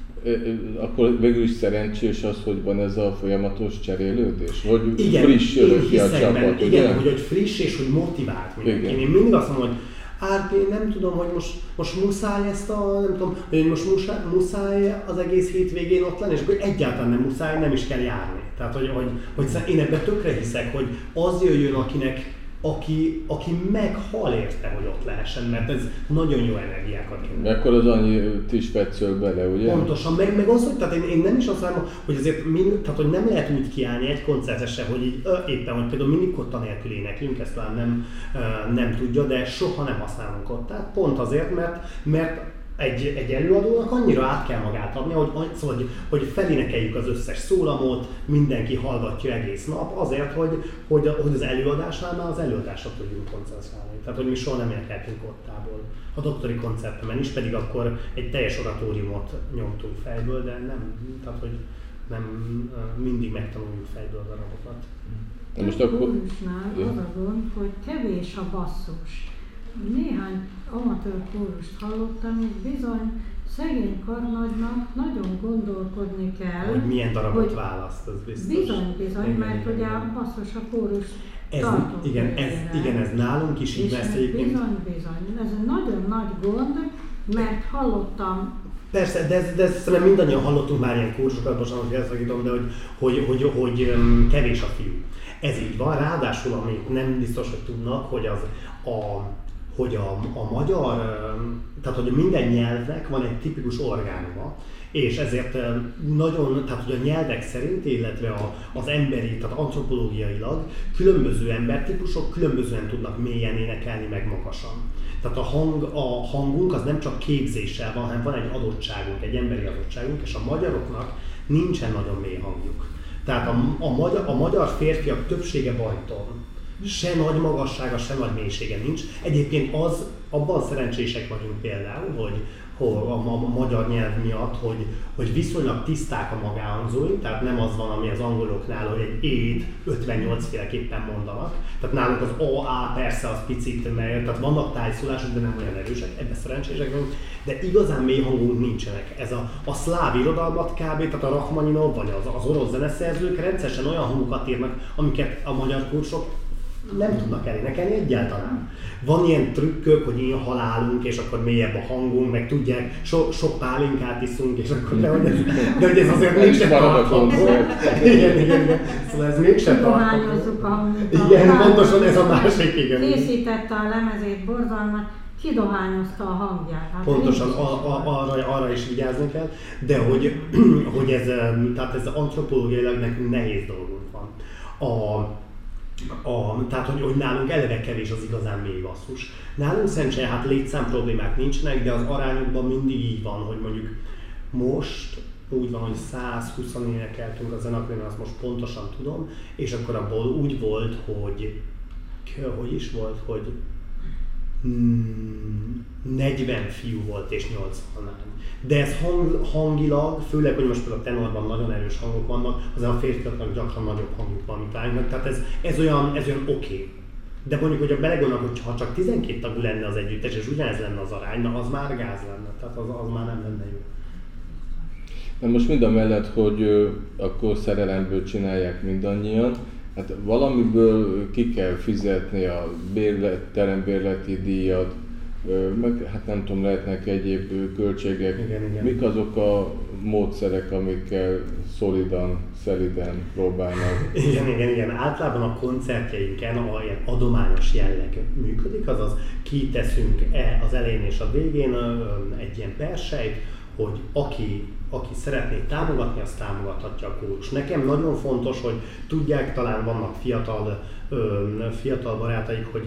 Akkor végül is szerencsés az, hogy van ez a folyamatos cserélődés? Hogy igen, friss jövök ki a csapat, benne, ugye? Igen, hogy, hogy friss és hogy motivált mindenki. Én mindig azt mondom, hogy Árpi, nem tudom, hogy most, most muszáj ezt a, nem tudom, hogy most muszáj, muszáj az egész hétvégén ott lenni, és akkor egyáltalán nem muszáj, nem is kell járni. Tehát, hogy, hogy, hogy én ebben tökre hiszek, hogy az jöjjön, akinek, aki, aki meghal érte, hogy ott lehessen, mert ez nagyon jó energiákat kínál. Akkor az annyit is vetszöl bele, ugye? Pontosan, meg, meg az, hogy tehát én, én nem is azt mondom, hogy azért min, tehát, hogy nem lehet úgy kiállni egy koncertre, hogy így, ö, éppen, hogy például mindig kotta nélkül éneklünk, ezt talán nem, ö, nem tudja, de soha nem használunk kottát, pont azért, mert, mert Egy, egy előadónak annyira át kell magát adni, hogy, szóval, hogy, hogy felénekeljük az összes szólamot, mindenki hallgatja egész nap, azért, hogy, hogy, hogy az előadásnál már az előadásra tudjunk koncentrálni. Tehát, hogy mi soha nem énekeltünk ottából. A doktori koncertemen is, pedig akkor egy teljes oratóriumot nyomtunk fejből, de nem, tehát, hogy nem mindig megtanuljuk fejből a darabokat. Most a kórusnál az a gond, hogy kevés a basszus. Néhány amatőr kórust hallottam, és bizony szegény karnagynak nagyon gondolkodni kell. Hogy milyen darabot választ, az biztos. Bizony, bizony, igen, mert igen, ugye a basszus a kórus ez, igen, ez, igen, ez nálunk is így lesz egyébként. Bizony, bizony. Ez egy nagyon nagy gond, mert hallottam. Persze, de, ez, de ezt szerintem mindannyian hallottunk már ilyen kurzusokat, bocsánat, hogy elszakítom, de hogy, hogy, hogy, hogy kevés a fiú. Ez így van, ráadásul, amit nem biztos, hogy tudnak, hogy az a hogy a, a magyar, tehát hogy minden nyelvnek van egy tipikus orgánuma, és ezért nagyon, tehát hogy a nyelvek szerint, illetve a, az emberi, tehát antropológiailag különböző embertípusok különbözően tudnak mélyen énekelni, meg magasan. Tehát a, hang, a hangunk az nem csak képzéssel van, hanem van egy adottságunk, egy emberi adottságunk, és a magyaroknak nincsen nagyon mély hangjuk. Tehát a, a, magyar, a magyar férfiak többsége bajton. Se nagy magassága, se nagy mélysége nincs. Egyébként az, abban szerencsések vagyunk például, hogy, hogy a, a, a magyar nyelv miatt, hogy, hogy viszonylag tiszták a magánhangzóink, tehát nem az van, ami az angoloknál, hogy egy é-t ötvennyolc féleképpen mondanak. Tehát nálunk az á á persze az picit, mert tehát vannak tájszólások, de nem olyan erősek, ebben szerencsések vagyunk, de igazán mély hangunk nincsenek. Ez a, a szláv irodalmat kb, tehát a Rachmaninov vagy az, az orosz zeneszerzők rendszeresen olyan hangokat írnak, amiket a magyar kursok nem tudnak elénekelni egyáltalán. Van ilyen trükkök, hogy ilyen halálunk, és akkor mélyebb a hangunk, meg tudják, so, sok pálinkát iszunk, és akkor de hogy ez, de hogy ez azért mégsem tartható. Igen, igen, igen. Szóval ez mégsem tartható. Igen, pontosan ez a másik, igen. Készítette a lemezét borzalmat, kidohányozta a hangját. Hát pontosan, a, a, arra, arra is vigyázni kell, de hogy, hogy ez, tehát ez antropológiailag nekünk nehéz dolgunk van. A, A, tehát, hogy, hogy nálunk eleve kevés az igazán mély basszus. Nálunk szerencsére hát létszám problémák nincsenek, de az arányokban mindig így van, hogy mondjuk most úgy van, hogy száz húsz énekeltünk a zenekörben, azt most pontosan tudom, és akkor abból úgy volt, hogy hogy is volt, hogy negyven fiú volt és nyolcvan lány. De ez hang, hangilag, főleg, hogy most például a tenorban nagyon erős hangok vannak, azért a férfiaknak gyakran nagyobb hangjuk van, mint lánynak, tehát ez, ez olyan, ez olyan oké. Okay. De mondjuk, hogyha belegondolnak, hogy ha csak tizenkét tagú lenne az együttes, és ugyanez lenne az arány, na az már gáz lenne, tehát az, az már nem lenne jó. Na most mind a mellett, hogy ö, akkor szerelemből csinálják mindannyian, hát valamiből ki kell fizetni a bérlet, terembérleti díjat, meg hát nem tudom, lehetnek egyéb költségek. Igen, igen. Mik azok a módszerek, amikkel szolidan, szeliden próbálnak? Igen, igen, igen. Általában a koncertjeinken a ilyen adományos jelleg működik, azaz kiteszünk az elején és a végén egy ilyen persejt, hogy aki, aki szeretné támogatni, azt támogathatja a kórus. Nekem nagyon fontos, hogy tudják, talán vannak fiatal, fiatal barátaik, hogy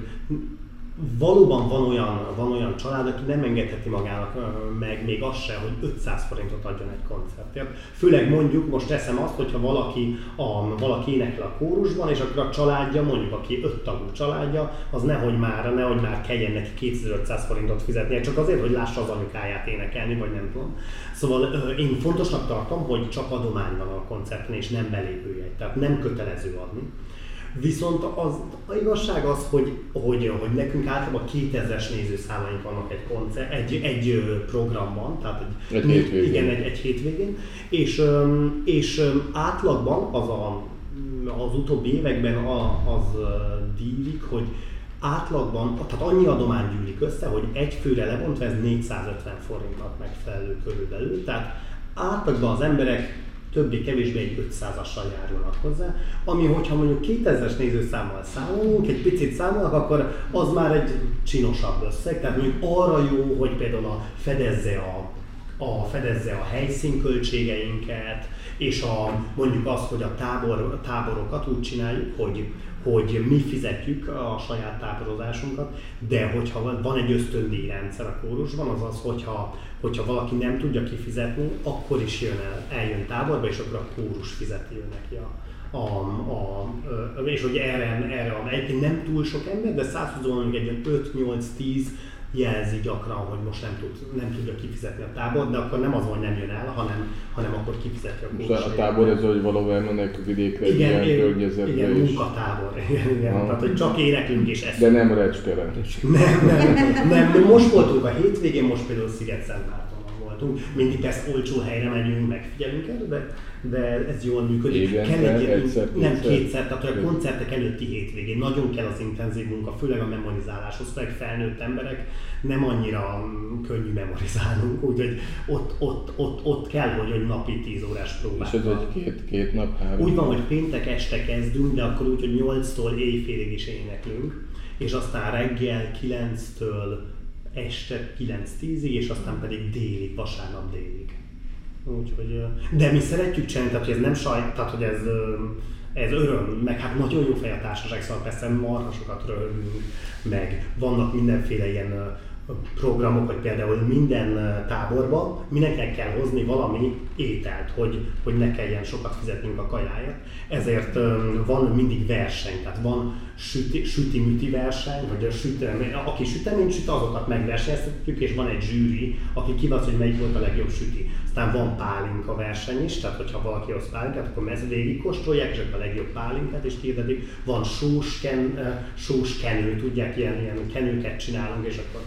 valóban van olyan, van olyan család, aki nem engedheti magának meg még azt se, hogy ötszáz forintot adjon egy koncertért. Főleg mondjuk, most teszem azt, hogyha valaki, a, valaki énekel a kórusban, és akkor a családja, mondjuk aki öt tagú családja, az nehogy már, nehogy már kelljen neki kétezer-ötszáz forintot fizetnie, csak azért, hogy lássa az anyukáját énekelni, vagy nem tudom. Szóval én fontosnak tartom, hogy csak adomány van a koncerten, és nem belépőjegy, tehát nem kötelező adni. Viszont az, a igazság az, hogy, hogy, hogy nekünk általában kétezres nézőszámaink vannak egy, koncert, egy, egy programban, tehát egy, egy hétvégén. Igen, egy, egy hétvégén, és, és átlagban az, a, az utóbbi években az dílik, hogy átlagban, tehát annyi adomány gyűlik össze, hogy egy főre lebontva ez négyszázötven forintnak megfelelő körülbelül, tehát átlagban az emberek többé-kevésbé egy ötszázassal járulnak hozzá, ami hogyha mondjuk kétezres nézőszámmal számolunk, egy picit számolnak, akkor az már egy csinosabb összeg, tehát mondjuk arra jó, hogy például a fedezze a, a, fedezze a helyszínköltségeinket, és a, mondjuk azt, hogy a tábor, táborokat úgy csináljuk, hogy, hogy mi fizetjük a saját táborozásunkat, de hogyha van egy ösztöndíjrendszer a kórusban, az az, hogyha, hogyha valaki nem tudja kifizetni, akkor is jön el, eljön táborba, és akkor a kórus fizeti ő neki a, a, a, a és hogy erre, erre a, egyébként nem túl sok ember, de százhúszon mondjuk egy öt-nyolc-tíz jelzi gyakran, hogy most nem, tud, nem tudja kifizetni a tábor, de akkor nem az, hogy nem jön el, hanem, hanem akkor kifizeti a kórus. A tábor ez, hogy valahol elmennek vidékre, igen, ilyen környezetbe igen, is. Munkatábor, igen, igen. Tehát, hogy csak éneklünk és eszünk. De nem Recskeren. Nem, nem, nem, nem, most voltunk a hétvégén, most például Sziget-Szentmártonon voltunk. Mindig persze olcsó helyre megyünk, megfigyelünk el, de, de ez jól működik. Igen, kell egy, egyszer, nem egyszer. kétszer, tehát a koncertek előtti hétvégén nagyon kell az intenzív munka, főleg a memorizáláshoz, főleg felnőtt emberek nem annyira könnyű memorizálnunk, úgyhogy ott, ott, ott, ott kell, hogy, hogy napi tíz órás próbák. És ez egy két, két nap, három Úgy van, nap. hogy péntek este kezdünk, de akkor úgy, hogy nyolctól éjfélig is éneklünk, és aztán reggel kilenctől este kilenc-tízig, és aztán pedig délig, vasárnap délig. Úgyhogy, de mi szeretjük csinálni, tehát hogy ez nem saj, tehát hogy ez, ez öröm, meg hát nagyon jó fej a társaság, szóval persze marha sokat röhögünk, meg vannak mindenféle ilyen programok, hogy például minden táborban mindenkinek kell hozni valami ételt, hogy, hogy ne kelljen sokat fizetnünk a kajáért. Ezért van mindig verseny, tehát van süti, süti-müti verseny, vagy a sütemény, aki süteményt süt, azokat megversenyeztetjük, és van egy zsűri, aki kivasz, hogy melyik volt a legjobb süti. Aztán van pálinka verseny is, tehát hogyha valaki hoz pálinkát, akkor ezt végig kóstolják, és akkor a legjobb pálinkát is hirdetik. Van sós, ken, sós kenő, tudják, ilyen, ilyen kenőket csinálunk, és akkor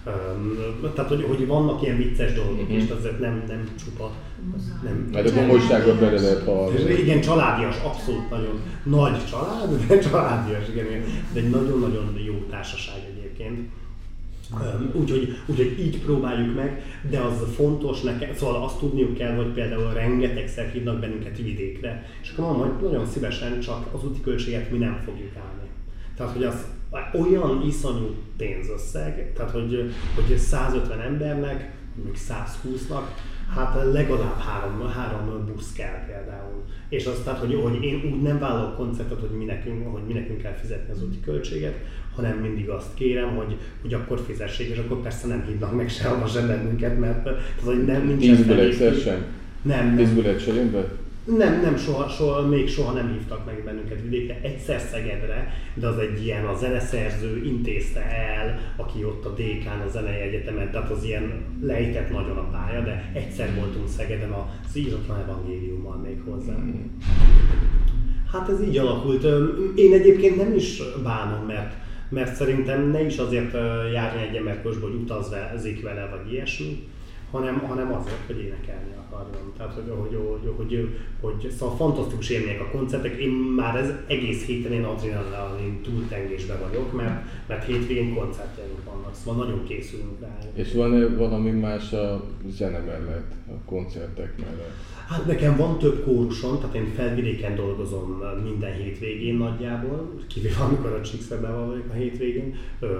Um, tehát, hogy, hogy vannak ilyen vicces dolgok uh-huh. is, azért nem, nem csupa. Nem. Mert a komolyságban bele lehet hallani. Igen, családias, abszolút nagyon nagy család, de családias, igen, de egy nagyon-nagyon jó társaság egyébként. Um, úgyhogy, úgyhogy így próbáljuk meg, de az fontos nekem, szóval azt tudniuk kell, hogy például rengetegszer hívnak bennünket vidékre, és akkor mondom, hogy nagyon szívesen, csak az úti költséget mi nem fogjuk állni. Tehát, hogy az olyan iszonyú pénzösszeg, tehát hogy, hogy százötven embernek, még százhúsznak, hát legalább három, három busz kell például. És az, tehát, hogy, hogy én úgy nem vállalok koncertet, hogy mi nekünk, hogy mi nekünk kell fizetni az úti költséget, hanem mindig azt kérem, hogy, hogy akkor fizessék, és akkor persze nem hívnak meg sehova sem bennünket, mert tehát, hogy nem, nincsen Tízből egyszer sem? Nem. Tízből egy serénből? Nem, nem, soha, soha, még soha nem hívtak meg bennünket vidékre, egyszer Szegedre, de az egy ilyen a zeneszerző intézte el, aki ott a dékán a zenei egyetemen, tehát az ilyen lejtett nagyon a pálya, de egyszer voltunk Szegeden az íratlan evangéliummal még hozzá. Hát ez így alakult. Én egyébként nem is bánom, mert, mert szerintem ne is azért járni egy emberkosba, hogy utazzik vele, vagy ilyesmi, hanem, hanem azért, hogy énekelni akarjon. Tehát, hogy, hogy, hogy, hogy, hogy szóval fantasztikus élmények a koncertek. Én már ez egész héten én adrenalin túltengésben vagyok, mert, mert hétvégén koncertjeink vannak, szóval nagyon készülünk rá. És van-e valami más a zene mellett, a koncertek mellett? Hát nekem van több kórusom, tehát én Felvidéken dolgozom minden hétvégén nagyjából, kivéve amikor a Csíkszerdában vagyok a hétvégén.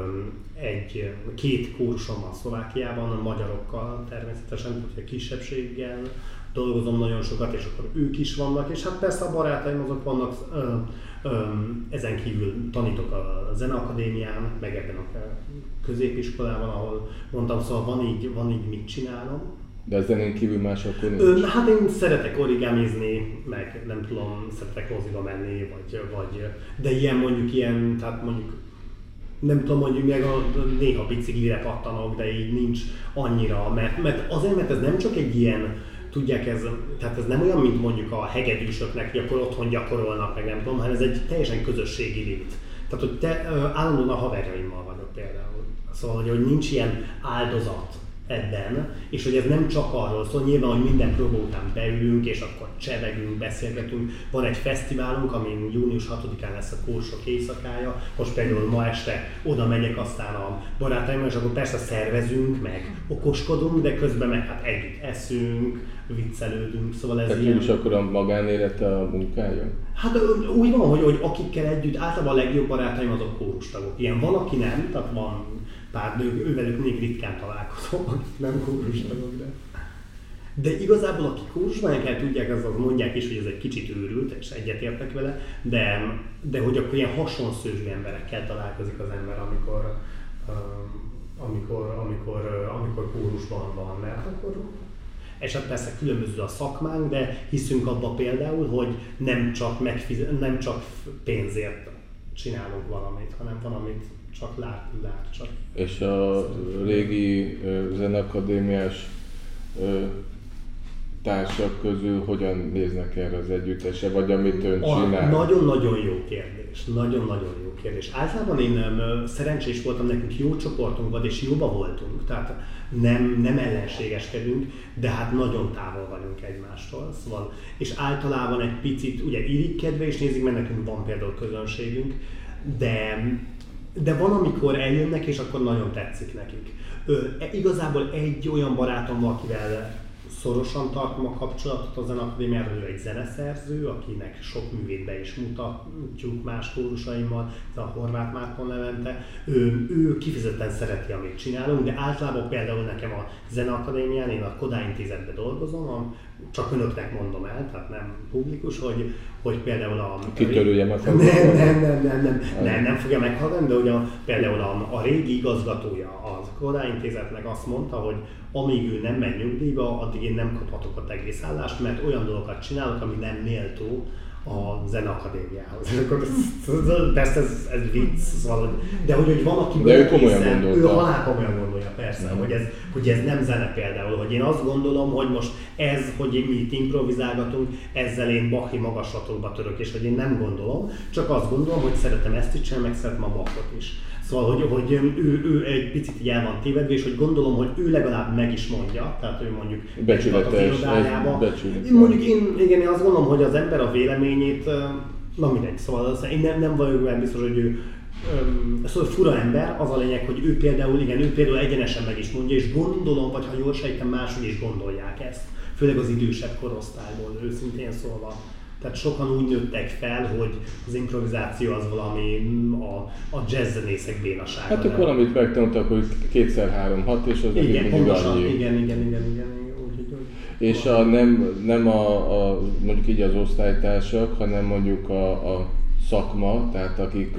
Egy, két kórusom van Szlovákiában, a magyarokkal természetesen, hogy a kisebbséggel dolgozom nagyon sokat, és akkor ők is vannak, és hát persze a barátaim azok vannak, ö, ö, ezen kívül tanítok a Zeneakadémián, meg ebben a középiskolában, ahol mondtam, szóval van így, van így mit csinálom. De a zenén kívül más akkor nincs? Ö, hát én szeretek origamizni, meg nem tudom, szeretek moziba menni, vagy, vagy, de ilyen mondjuk ilyen, tehát mondjuk nem tudom, mondjuk meg a, néha biciklire pattanok, de így nincs annyira, mert, mert azért, mert ez nem csak egy ilyen, tudják, ez, tehát ez nem olyan, mint mondjuk a hegedűsöknek, hogy akkor otthon gyakorolnak, meg nem tudom, hanem ez egy teljesen közösségi lét. Tehát, hogy te állandóan a haverjaimmal vagyok például. Szóval, hogy, hogy nincs ilyen áldozat ebben, és hogy ez nem csak arról szól, nyilván, hogy minden próba után beülünk, és akkor csevegünk, beszélgetünk. Van egy fesztiválunk, amin június hatodikán lesz a Kórsok éjszakája, most például ma este oda megyek aztán a barátaimmal, és akkor persze szervezünk, meg okoskodunk, de közben meg hát együtt eszünk, viccelődünk, szóval ez Tehát ilyen... is akkor a magánélete a munkája? Hát úgy van, hogy, hogy akikkel együtt, általában a legjobb barátaim azok kórustagok. Ilyen van, aki nem, tehát van pár nő, ővelük még ritkán találkozom, akik nem kórustagok, de... De igazából akik kórusban el tudják, az, az mondják is, hogy ez egy kicsit őrült, és egyetértek vele, de, de hogy akkor ilyen hasonszőzsű emberekkel találkozik az ember, amikor, amikor, amikor, amikor kórusban van, mert akkor... És hát persze különböző a szakmánk, de hiszünk abba például, hogy nem csak, megfize- nem csak pénzért csinálunk valamit, hanem valamit csak lát, lát csak. És a régi uh, zeneakadémiás uh, társak közül hogyan néznek erre az együttese, vagy amit ön csinál? Nagyon-nagyon jó kérdés, nagyon-nagyon jó kérdés. Általában én um, szerencsés voltam, nekünk jó csoportunk volt, és jóba voltunk, tehát nem, nem ellenségeskedünk, de hát nagyon távol vagyunk egymástól, szóval, és általában egy picit, ugye irigykedve is nézik, mert nekünk van például közönségünk, de, de van, amikor eljönnek, és akkor nagyon tetszik nekik. Ö, igazából egy olyan barátom van, akivel szorosan tartom a kapcsolatot a Zeneakadémiáról, ő egy zeneszerző, akinek sok művét be is mutatjuk más kórusaimmal, ez a Horváth Márton Levente. Ő, ő kifejezetten szereti, amit csinálunk, de általában például nekem a Zeneakadémián, én a Kodály Intézetben dolgozom, csak önöknek mondom el, tehát nem publikus, hogy, hogy például a... Kitörülje meg. Nem, nem, nem, nem, nem, nem, nem fogja meghallgatni, de ugye például a, a régi igazgatója a Kodály Intézetnek azt mondta, hogy amíg ő nem megy nyugdíjba, addig én nem kaphatok a tegrészállást, mert olyan dolgokat csinálok, ami nem méltó a Zeneakadémiához. Persze ez, ez vicc, szóval, de hogy, hogy van, aki de ő komolyan gondolta. Ő halál komolyan gondolja, persze, hogy ez, hogy ez nem zene például, hogy én azt gondolom, hogy most ez, hogy mi itt improvizálgatunk, ezzel én Bachi magaslatokba török, és hogy én nem gondolom, csak azt gondolom, hogy szeretem ezt is csinálni, meg szeretem a Bachot is. Szóval, hogy, hogy ő, ő egy picit így el van tévedve, és hogy gondolom, hogy ő legalább meg is mondja, tehát ő mondjuk becsületes, mondjuk én, igen, én azt gondolom, hogy az ember a véleményét, na mindegy, szóval az, én nem, nem vagyok olyan biztos, hogy ő szóval fura ember, az a lényeg, hogy ő például, igen, ő például egyenesen meg is mondja, és gondolom, vagy ha jól sejtem, máshogy is gondolják ezt, főleg az idősebb korosztályból, őszintén szólva. Tehát sokan úgy nőttek fel, hogy az improvizáció az valami a, a jazzzenészek bénasága. Hát ők valamit megtanultak, hogy kétszer három hat, és az igen, pontosan, igen, igen, igen, igen, igen, úgy, úgy, úgy. És a, nem, nem a, a, mondjuk így az osztálytársak, hanem mondjuk a, a szakma, tehát akik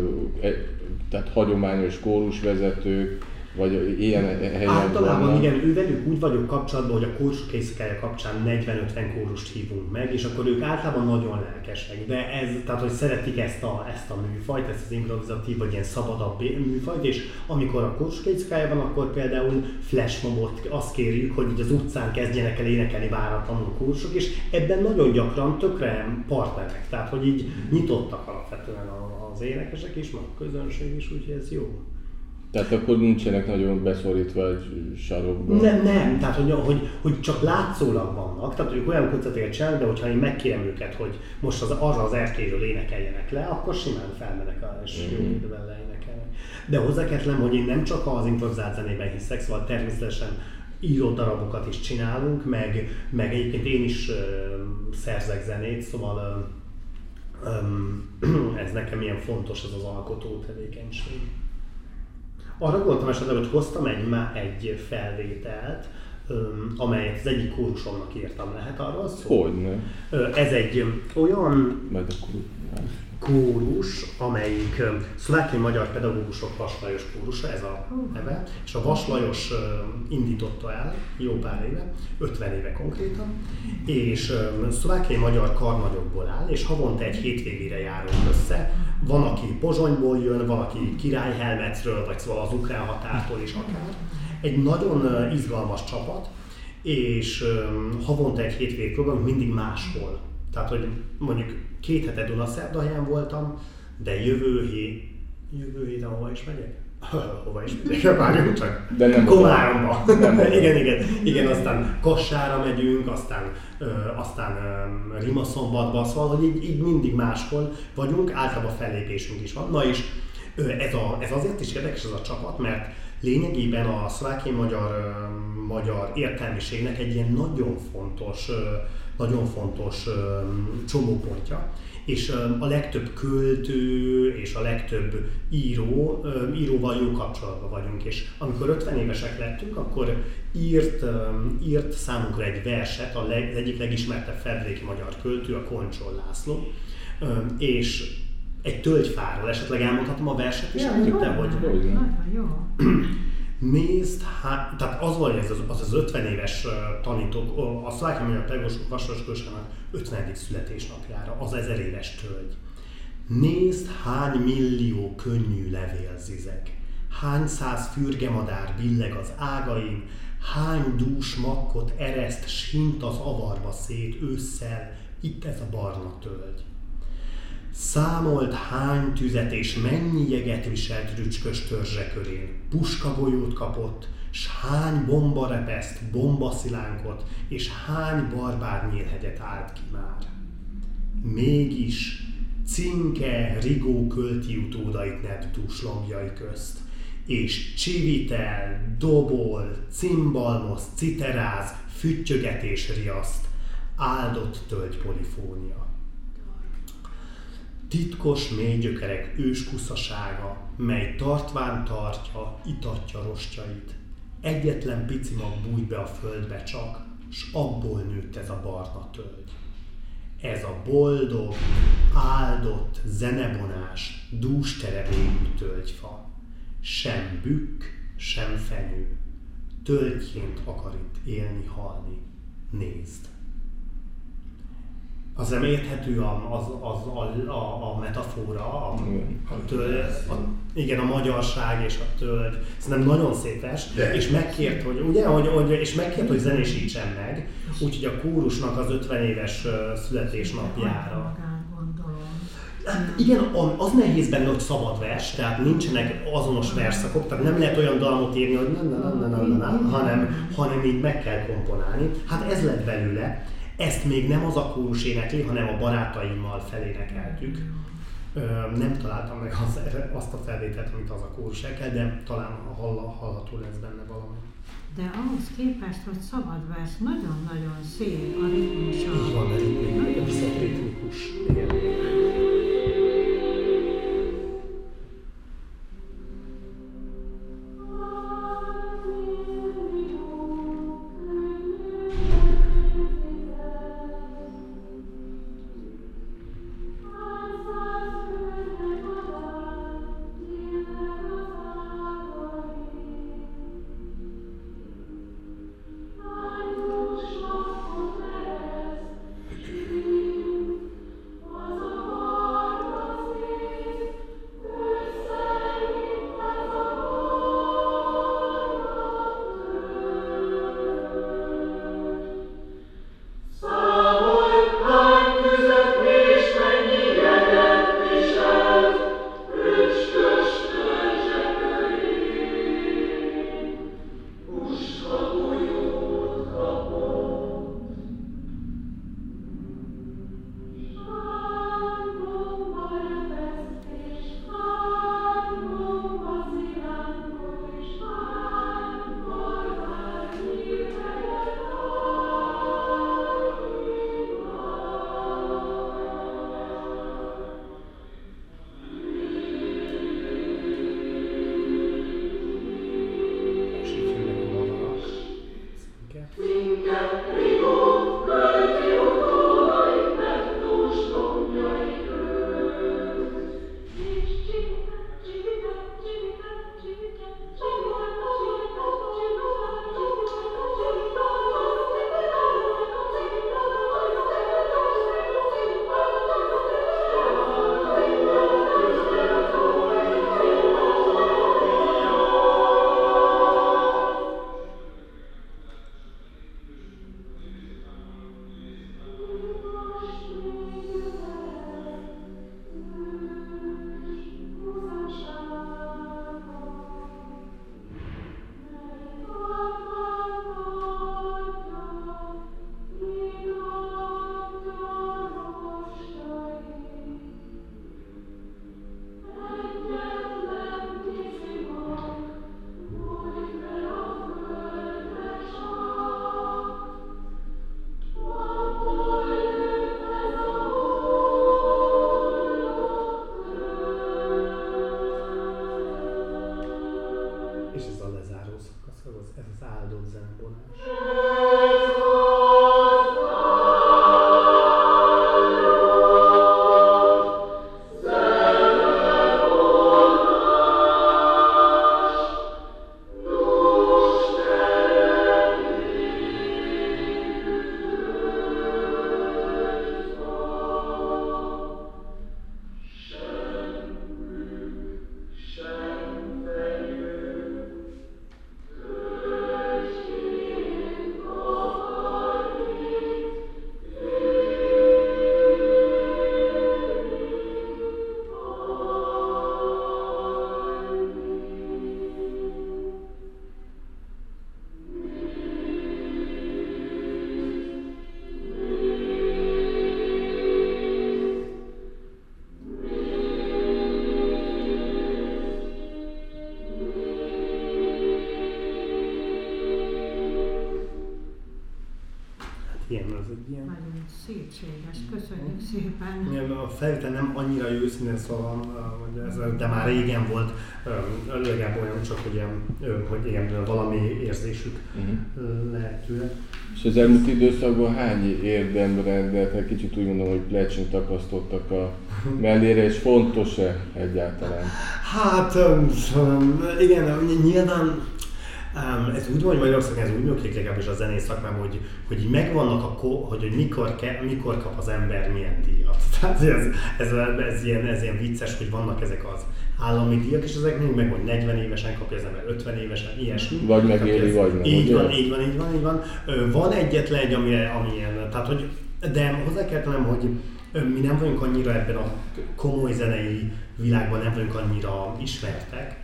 tehát hagyományos kórusvezetők, vagy ilyen helyen általában vannak. Igen, ővelük úgy vagyok kapcsolatban, hogy a kórusok éjszakája kapcsán negyven-ötven kórust hívunk meg, és akkor ők általában nagyon lelkesek, de ez, tehát hogy szeretik ezt a, ezt a műfajt, ezt az improvizatív, vagy ilyen szabadabb műfajt, és amikor a kórusok éjszakája van, akkor például flashmobot azt kérjük, hogy az utcán kezdjenek el énekelni váratlanul kórusok, és ebben nagyon gyakran tökre partnerek, tehát hogy így nyitottak alapvetően az énekesek is, meg a közönség is, úgyhogy ez jó. Tehát akkor nincsenek nagyon beszorítva egy sarokban? Nem, nem, tehát hogy, hogy, hogy csak látszólag vannak, tehát ők olyan koncerteket csinálnak, de hogyha én megkérem őket, hogy most az, arra az erkélyről énekeljenek le, akkor simán felmenek és mm-hmm. jó időben leénekelnek. De hozzá kell tennem, hogy én nem csak az improvizált zenében hiszek, szóval természetesen író darabokat is csinálunk, meg, meg egyébként én is uh, szerzek zenét, szóval uh, um, ez nekem ilyen fontos, ez az alkotó tevékenység. Arra gondoltam esetleg, hogy hoztam egy, egy felvételt, amelyet az egyik kórusomnak írtam, lehet arról szó? Hogyne. Ez egy olyan kórus, amelyik szlovákiai magyar pedagógusok Vas Lajos kórusa, ez a neve, és a Vas Lajos indította el jó pár éve, ötven éve konkrétan, és szlovákiai magyar karnagyokból áll, és havonta egy hétvégére járunk össze. Van, aki Pozsonyból jön, van, aki Királyhelmecről, vagy szóval az ukrán határtól is akár. Egy nagyon izgalmas csapat, és havonta egy hétvégét próbálunk, mindig máshol. Tehát, hogy mondjuk két hete Dunaszerdahelyen voltam, de jövő hét, jövő héten hova is megyek? Hova is megyek? Várjunk csak. De nem Komáromba. igen, igen, igen, aztán Kassára megyünk, aztán, ö, aztán ö, Rimaszombatba, szóval, hogy így, így mindig máshol vagyunk, általában fellépésünk is van. Na és ö, ez, a, ez azért is érdekes ez a csapat, mert lényegében a szlovákiai magyar, ö, magyar értelmiségnek egy ilyen nagyon fontos, ö, nagyon fontos ö, csomópontja. És a legtöbb költő és a legtöbb író, íróval jó kapcsolatban vagyunk, és amikor ötven évesek lettünk, akkor írt, írt számunkra egy verset, a leg, az egyik legismertebb felvidéki magyar költő, a Koncsol László, és egy tölgyfáról, esetleg elmondhatom a verset is, amit te, hogy... Nézd, hát, tehát az volt, ez az, az az ötven éves tanítók, a szlovákiai magyar pedagógusok Vas Lajos kórusának ötvenedik születésnapjára, az ezer éves tölgy. Nézd, hány millió könnyű levél zizeg, hány száz fürgemadár billeg az ágain, Hány dús makkot ereszt, s hint az avarba szét ősszel, itt ez a barna tölgy. Számolt hány tüzet és mennyi jeget viselt rücskös törzse körén, puskagolyót kapott, s hány bombarepeszt, bombaszilánkot, és hány barbár nyílhegyet állt ki már. Mégis cinke, rigó költi utódait neptús lombjai közt, és csivitel, dobol, cimbalmosz, citeráz, füttyöget és riaszt, áldott tölgy polifónia. Titkos mély gyökerek őskuszasága, mely tartván tartja, itatja rostjait. Egyetlen pici mag bújt be a földbe csak, s abból nőtt ez a barna tölgy. Ez a boldog, áldott, zenebonás, dús terebélyű tölgyfa. Sem bükk, sem fenyő. Tölgyként akar itt élni, halni. Nézd! Az nem érthető a, az, az, a, a, a metafora, a, a tölgy, a, igen, a magyarság és a tölgy. Szerintem nagyon szépes, és megkért, hogy, ugye, hogy, hogy, és megkért, hogy zenésítsen meg, úgyhogy a kórusnak az ötven éves születésnapjára. Hát igen, az nehéz benne, hogy szabad vers, tehát nincsenek azonos verszakok, tehát nem lehet olyan dalmot írni, hogy na, na, na, na, na, na, hanem, hanem így meg kell komponálni. Hát ez lett belőle. Ezt még nem az a kórus énekli, hanem a barátaimmal felénekeltük. Nem találtam meg az, azt a felvételt, amit az a kórus énekel, de talán hallható lesz benne valami. De ahhoz képest, hogy szabad vers, nagyon-nagyon szép a ritmusa. Így van, de ritmikus, viszont ritmikus. Igen. ez az áldott zenebonás. Thank you. ilyen, az egy ilyen... Nagyon szépséges, köszönjük szépen. Igen, a felvétel nem annyira őszintén szóval, de már régen volt, legalább olyan csak, hogy, ilyen, hogy igen, valami érzésük uh-huh. lehet tőle. És az elmúlt időszakban hány érdemre, de kicsit úgy mondom, hogy plecsint akasztottak a mellére, és fontos-e egyáltalán? Hát igen, nyilván ez úgy van, hogy Magyarországon ez úgy működik legalábbis a zenész szakmában, hogy, hogy megvannak, a ko, hogy, hogy mikor, ke, mikor kap az ember milyen díjat. Tehát ez, ez, ez, ilyen, ez ilyen vicces, hogy vannak ezek az állami díjak, és ezek még megvan, negyven évesen kapja az ember, ötven évesen, ilyesmi. Vagy megéri, vagy nem. Így van, így van, így van, így van. Van egyetlen egy, ami, ami ilyen, tehát hogy, de hozzá kell tennem, hogy mi nem vagyunk annyira ebben a komoly zenei világban, nem vagyunk annyira ismertek.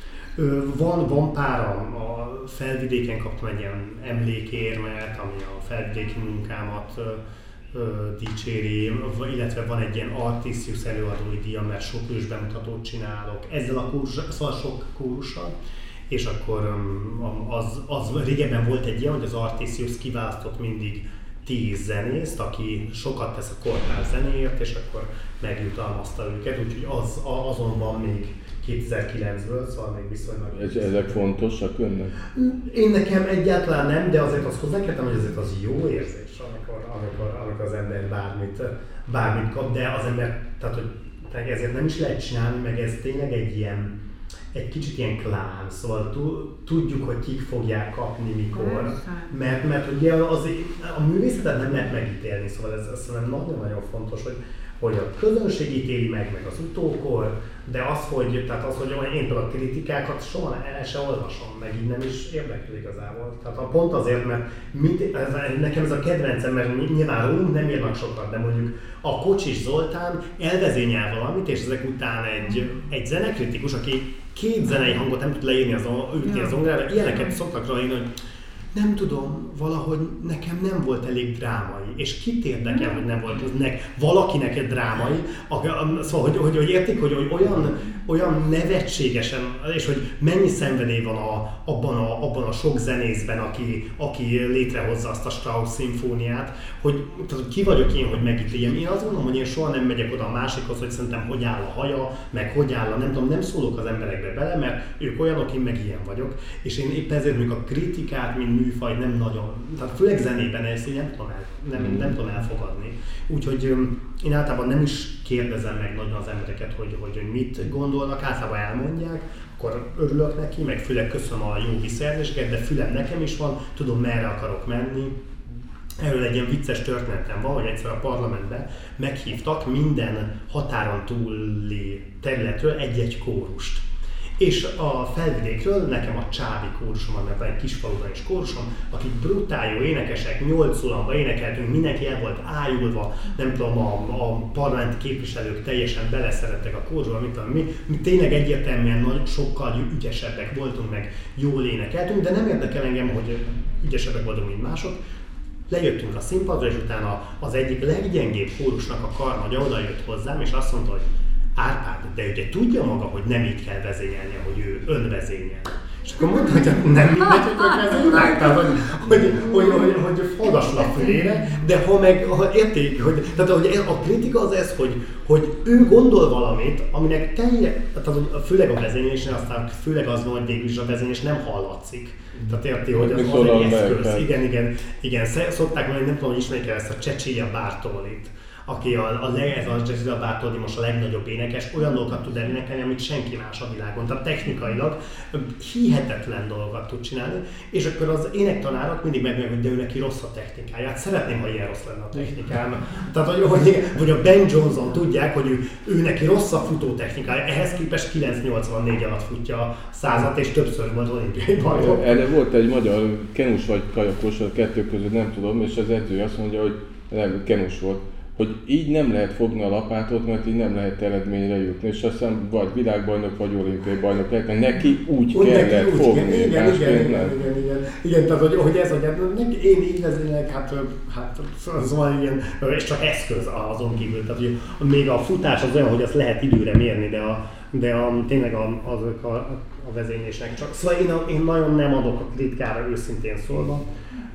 Van, van pár, a Felvidéken kaptam egy ilyen emlékérmet, ami a felvidéki munkámat ö, ö, dicséri, illetve van egy ilyen Artisius előadói díjam, mert sok ősbemutatót csinálok, ezzel a kórus, szóval sok kórussal. És akkor az, az régebben volt egy ilyen, hogy az Artisius kiválasztott mindig tíz zenészt, aki sokat tesz a kortárs zenéért, és akkor megjutalmazta őket, úgyhogy az, azon van még kétezer-kilencből, szóval még viszonylag... Ezek fontosak önnek? Én nekem egyáltalán nem, de azért azt hozzákértem, hogy azért az jó érzés, amikor, amikor, amikor az ember bármit, bármit kap, de az ember, tehát hogy ezért nem is lehet csinálni, meg ez tényleg egy ilyen, egy kicsit ilyen klán, szóval tudjuk, hogy kik fogják kapni, mikor, mert, mert ugye az, a művészetet nem lehet megítélni, szóval ez, ez szerintem nagyon-nagyon fontos, hogy hogy a közönség ítéli meg, meg az utókor, de az, hogy, tehát az, hogy én például a kritikákat soha el se olvasom, meg így nem is érdekel igazából. Tehát a pont azért, mert mit, ez, nekem ez a kedvencem, mert nyilván rólunk nem írnak sokat, de mondjuk a Kocsis Zoltán elvezényel valamit, és ezek után egy, egy zenekritikus, aki két zenei hangot nem tud leírni az, ütni az zongára, ilyeneket szoktak rá írni, hogy nem tudom, valahogy nekem nem volt elég drámai, és kit érdekel, hogy nem volt nek, valakinek drámai, szóval, hogy, hogy, hogy értik, hogy, hogy olyan, olyan nevetségesen, és hogy mennyi szenvedély van a, abban, a, abban a sok zenészben, aki, aki létrehozza azt a Strauss szimfóniát, hogy tehát, ki vagyok én, hogy megítéljem. Én azt gondolom, hogy én soha nem megyek oda a másikhoz, hogy szerintem hogy áll a haja, meg hogy áll a, nem tudom, nem szólok az emberekbe bele, mert ők olyanok, én meg ilyen vagyok. És én épp ezért mondjuk a kritikát, mint műfaj nem nagyon, tehát főleg zenében ezt én nem tudom, el, nem, nem tudom elfogadni. Úgyhogy én általában nem is kérdezem meg nagyon az embereket, hogy, hogy, hogy mit gondolnak, általában elmondják, akkor örülök neki, meg főleg köszönöm a jó visszajelzéseket, de fülem nekem is van, tudom merre akarok menni. Erről egy ilyen vicces történetem van, hogy egyszer a parlamentben meghívtak minden határon túli területről egy-egy kórust. És a Felvidékről nekem a Csábi kórusom, mert van egy kisfaluban is kórusom, akik brutál jó énekesek, nyolc szólamban énekeltünk, mindenki el volt ájulva, nem tudom, a, a parlamenti képviselők teljesen beleszerettek a kórusba, mit tudom mi, mi tényleg egyértelműen nagy, sokkal ügyesebbek voltunk, meg jól énekeltünk, de nem érdekel engem, hogy ügyesebbek voltunk, mint mások. Lejöttünk a színpadra, és utána az egyik leggyengébb kórusnak a karnagya odajött hozzám, és azt mondta, hogy Árpád, de ugye tudja maga, hogy nem így kell vezényelni, hogy ő önvezényel. És akkor mondta, hogy nem mindegy, hogy önvezényel, tehát hogy, hogy, hogy, hogy, hogy fogasson a fülére, de ha meg, ha érték, hogy, tehát hogy a kritika az ez, hogy, hogy ő gondol valamit, aminek teljes, tehát főleg a vezénylésen, aztán főleg az van, hogy végül is a vezénylés nem hallatszik. Tehát érti, hogy az, az egy eszköz. Igen, igen, igen, szokták mondani, nem tudom, hogy ismerik el ezt a Cecília Bartolit, aki a, a, ez a Cecília Bartoli most a legnagyobb énekes, olyan dolgokat tud elénekelni, amit senki más a világon. Tehát technikailag hihetetlen dolgokat tud csinálni, és akkor az énektanárok mindig megmondják, hogy de ő neki rossz a technikája. Hát szeretném, ha ilyen rossz lenne a technikám. Tehát, hogy, hogy, hogy a Ben Johnson tudják, hogy ő, ő neki rossz a futó technikája, ehhez képest kilenc nyolcvannégy alatt futja a százat, és többször volt olimpiai bajnok. Erre volt egy magyar kenus vagy kajakos, a kettő között nem tudom, és az edző azt mondja, hogy nem, kenus volt, hogy így nem lehet fogni a lapátot, mert így nem lehet eredményre jutni, és aztán vagy világbajnok, vagy olimpiai bajnok lehet, neki úgy, úgy kellett neki úgy, fogni, igen, igen, igen, igen, igen, igen, igen, tehát hogy, hogy ez, hogy én így vezények, hát, hát szóval ilyen, és csak eszköz azon kívül, tehát hogy még a futás az olyan, hogy azt lehet időre mérni, de, a, de a, tényleg a, azok a, a vezénylésnek csak. Szóval én, a, én nagyon nem adok a kritikára őszintén szólva.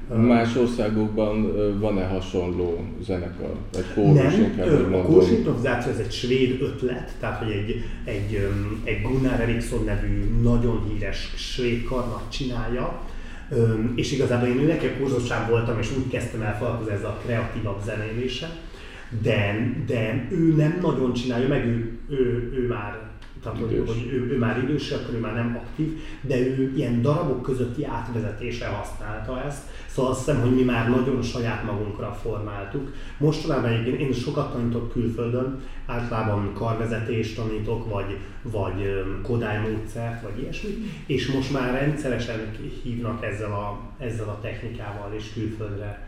Más országokban van-e hasonló zenekar, vagy kórus inkább, hogy mondom? A kórus improvizáció ez egy svéd ötlet, tehát hogy egy, egy, egy Gunnar Eriksson nevű nagyon híres svéd karnak csinálja, és igazából én neki a kurzusán voltam, és úgy kezdtem el foglalkozni ezzel a kreatívabb zenéléssel, de, de ő nem nagyon csinálja, meg ő, ő, ő már tehát, hogy, hogy ő, ő már idős, akkor ő már nem aktív, de ő ilyen darabok közötti átvezetésre használta ezt. Szóval azt hiszem, hogy mi már nagyon saját magunkra formáltuk. Mostanában egyébként én sokat tanítok külföldön, általában karvezetést tanítok, vagy, vagy Kodály módszert, vagy ilyesmi, és most már rendszeresen hívnak ezzel a, ezzel a technikával és külföldre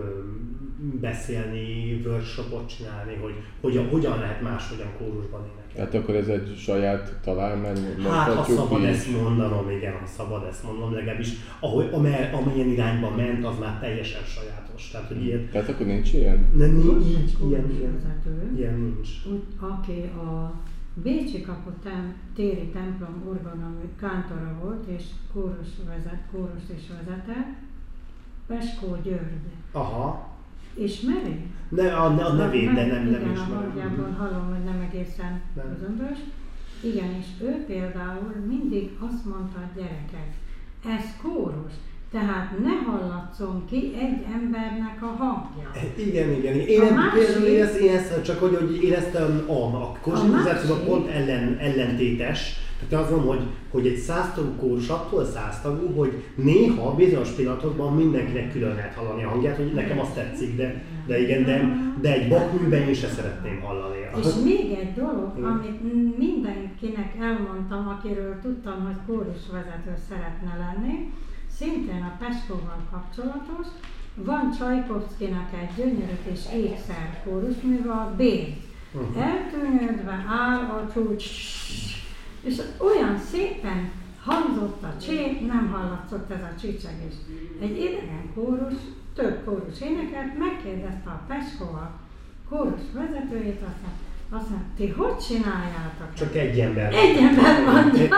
beszélni, workshopot csinálni, hogy hogyan, hogyan lehet máshogyan kórusban énekelni. Tehát akkor ez egy saját találmány? Hát ha szabad így. Ezt mondanom, igen, ha szabad ezt mondanom, legalábbis ahogy, amilyen irányba ment, az már teljesen sajátos. Tehát, hogy ilyen... Tehát akkor nincs ilyen? Nem, így, így ilyen, ilyen, ilyen nincs. Úgy, aki a Bécsi kapu tem, téri templom orgonami kántora volt, és kórus vezet, kórust is vezetett, Peskó György. Aha. Ismeri? Ne, a, a nevét, de nem, nem igen, ismerem. Igen, a hangjában hallom, hogy nem egészen közömbös. Igen, és ő például mindig azt mondta a gyerekek, ez kórus, tehát ne hallatszon ki egy embernek a hangja. Igen, igen. Én, én, másik, én, ezt, én ezt csak hogy, hogy éreztem a, a kórusimizációban pont ellen, ellentétes. Tehát azt mondom, hogy, hogy egy száztagú kórus attól száztagú, hogy néha bizonyos pillanatokban mindenkinek külön lehet hallani a hangját, hogy nekem azt tetszik, de, de igen, de, de egy bakműben én se szeretném hallani. És még egy dolog, amit mindenkinek elmondtam, akiről tudtam, hogy kórusvezető szeretne lenni, szintén a Peskóval kapcsolatos, van Csajkovszkinak egy gyönyörű és ékszer kórusműve, a B. Uh-huh. Eltűnődve áll a csúcs, és olyan szépen hangzott a csé, nem hallatszott ez a csicsegés. Egy idegen kórus, több kórus énekelt, megkérdezte a Peskóval kórus vezetőjét, azt mondta, azt mondta, ti hogy csináljátok? Csak egy ember. Egy ember mondja.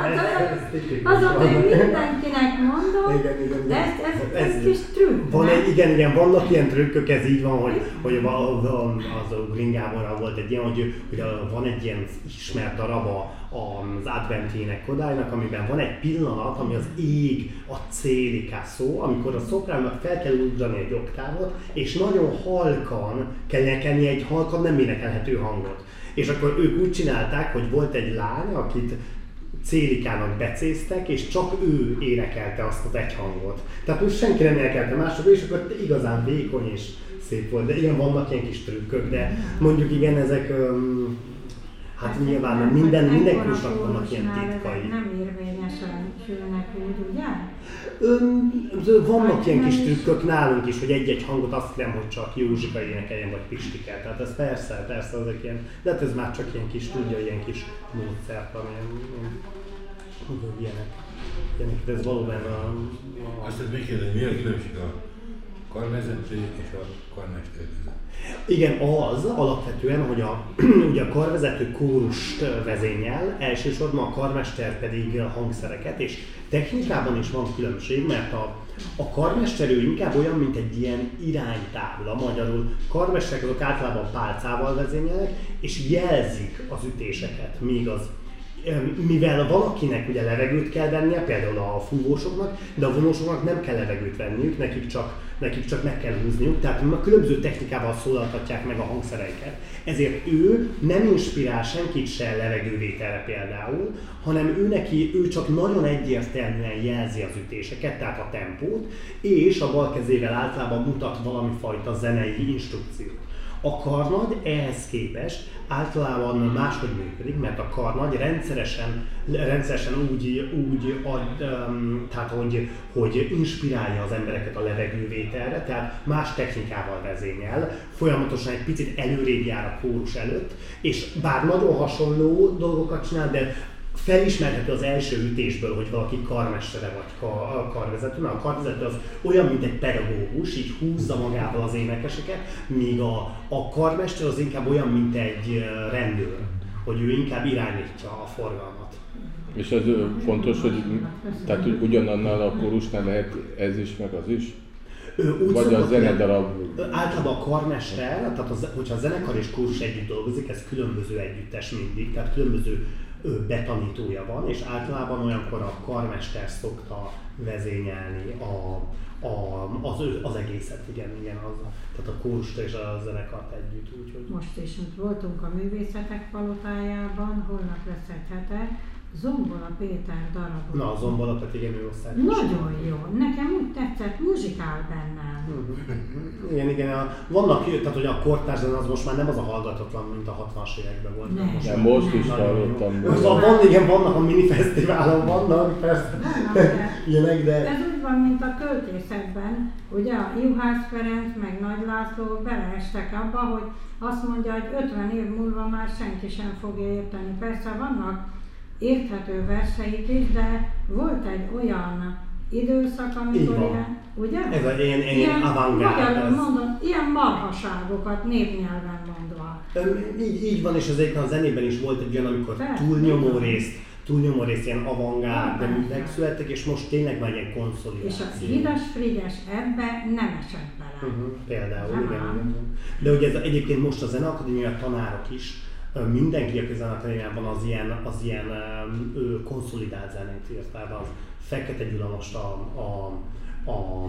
Azon én mindenkinek mondom, igen, igen, de ez, ez, ez, ez kis trükk. Van egy, igen, igen, vannak ilyen trükkök, ez így van, hogy, hogy az a Green Gáborral volt egy ilyen, hogy, hogy van egy ilyen ismert darab az adventének Kodálynak, amiben van egy pillanat, ami az ég, a célika szó, amikor a szopránnak fel kell ugrani egy oktávot, és nagyon halkan kell énekelni egy halkan nem énekelhető hangot. És akkor ők úgy csinálták, hogy volt egy lány, akit célikának becéztek, és csak ő énekelte azt az egy hangot. Tehát úgy senki nem énekelte másokra, és akkor igazán vékony és szép volt. De igen, vannak ilyen kis trükkök, de mondjuk igen, ezek um, hát ezt nyilván nem, minden, minden kórusnak vannak ilyen titkai. Nem érvényesen sülnek úgy, ugye? Öm, vannak ilyen kis trükkök nálunk is, hogy egy-egy hangot azt kérem, hogy csak Józsika énekeljen, vagy Pistike. Tehát ez persze, persze azok ilyen, de hát ez már csak ilyen kis tudja, ilyen kis módszert, amilyen, hogy ilyenek. ilyenek. De ez valóban a... a... Azt még kérdezni, mi a különbség a karvezető és a karmester között? Igen, az alapvetően, hogy a, ugye a karvezető kórust vezényel, elsősorban a karmester pedig a hangszereket, és technikában is van különbség, mert a, a karmester ő inkább olyan, mint egy ilyen iránytábla, magyarul karmesterek azok általában pálcával vezényelnek, és jelzik az ütéseket, míg az mivel valakinek ugye levegőt kell vennie, például a fúvósoknak, de a vonósoknak nem kell levegőt venniük, nekik csak, nekik csak meg kell húzniuk, tehát a különböző technikával szólaltatják meg a hangszereiket. Ezért ő nem inspirál senkit se levegővételre például, hanem ő neki, ő csak nagyon egyértelműen jelzi az ütéseket, tehát a tempót, és a bal kezével általában mutat valami fajta zenei instrukciót. A karnagy ehhez képest általában máshogy működik, mert a karnagy rendszeresen, rendszeresen úgy, úgy ad, um, tehát hogy, hogy inspirálja az embereket a levegővételre, tehát más technikával vezényel, folyamatosan egy picit előrébb jár a kórus előtt, és bár nagyon hasonló dolgokat csinál, de felismerhető az első ütésből, hogy valaki karmestere vagy karvezető, mert a karvezető az olyan, mint egy pedagógus, így húzza magával az énekeseket, míg a, a karmester az inkább olyan, mint egy rendőr, hogy ő inkább irányítja a forgalmat. És ez fontos, hogy, tehát, hogy ugyanannál a kórusnál lehet ez is, meg az is? Úgy vagy a zenedarab? Általában a karmester, tehát az, hogyha a zenekar és kórus együtt dolgozik, ez különböző együttes mindig, tehát különböző betanítója van, és általában olyankor a karmester szokta vezényelni a, a, az, az egészet, igen, igen, az, tehát a kórust és a zenekart együtt. Úgyhogy... Most is voltunk a Művészetek Palotájában, holnap lesz egy hete, Zombola Péter darabot. Na, a Zombola Péter, igen, ő osztály. Nagyon jó, nekem úgy tetszett, muzsikál bennem. Uh-huh. Igen, igen, a, vannak, tehát hogy a kortárs zene az most már nem az a hallgatatlan, mint a hatvanas években volt. Nem, most, nem, most is hallottam. Most van, igen, vannak a minifesztiválon, vannak persze ilyenek, de... Ez úgy van, mint a költészetben, ugye a Juhász Ferenc meg Nagy László beleestek abba, hogy azt mondja, hogy ötven év múlva már senki sem fogja érteni. Persze vannak érthető verseik is, de volt egy olyan időszak, amikor ilyen, ugye? Ez a ilyen, ilyen avantgárd. Magyarul mondom, ilyen marhaságokat népnyelven mondva. Így, így van, és azért a zenében is volt egy olyan, amikor Persze, túlnyomó részt, túlnyomó részt ilyen avantgárd, de művek születtek, és most tényleg már ilyen konszolidáció. És a Hidas Frigyes ebbe nem esett bele. Uh-huh, például, Nem igen, áll. igen. De ugye ez egyébként most a Zeneakadémia tanárok is, mindenki, aki a Zeneakadémiában az ilyen, az ilyen ő, konszolidált zenét írt, tehát az Fekete Gyula most a, a a,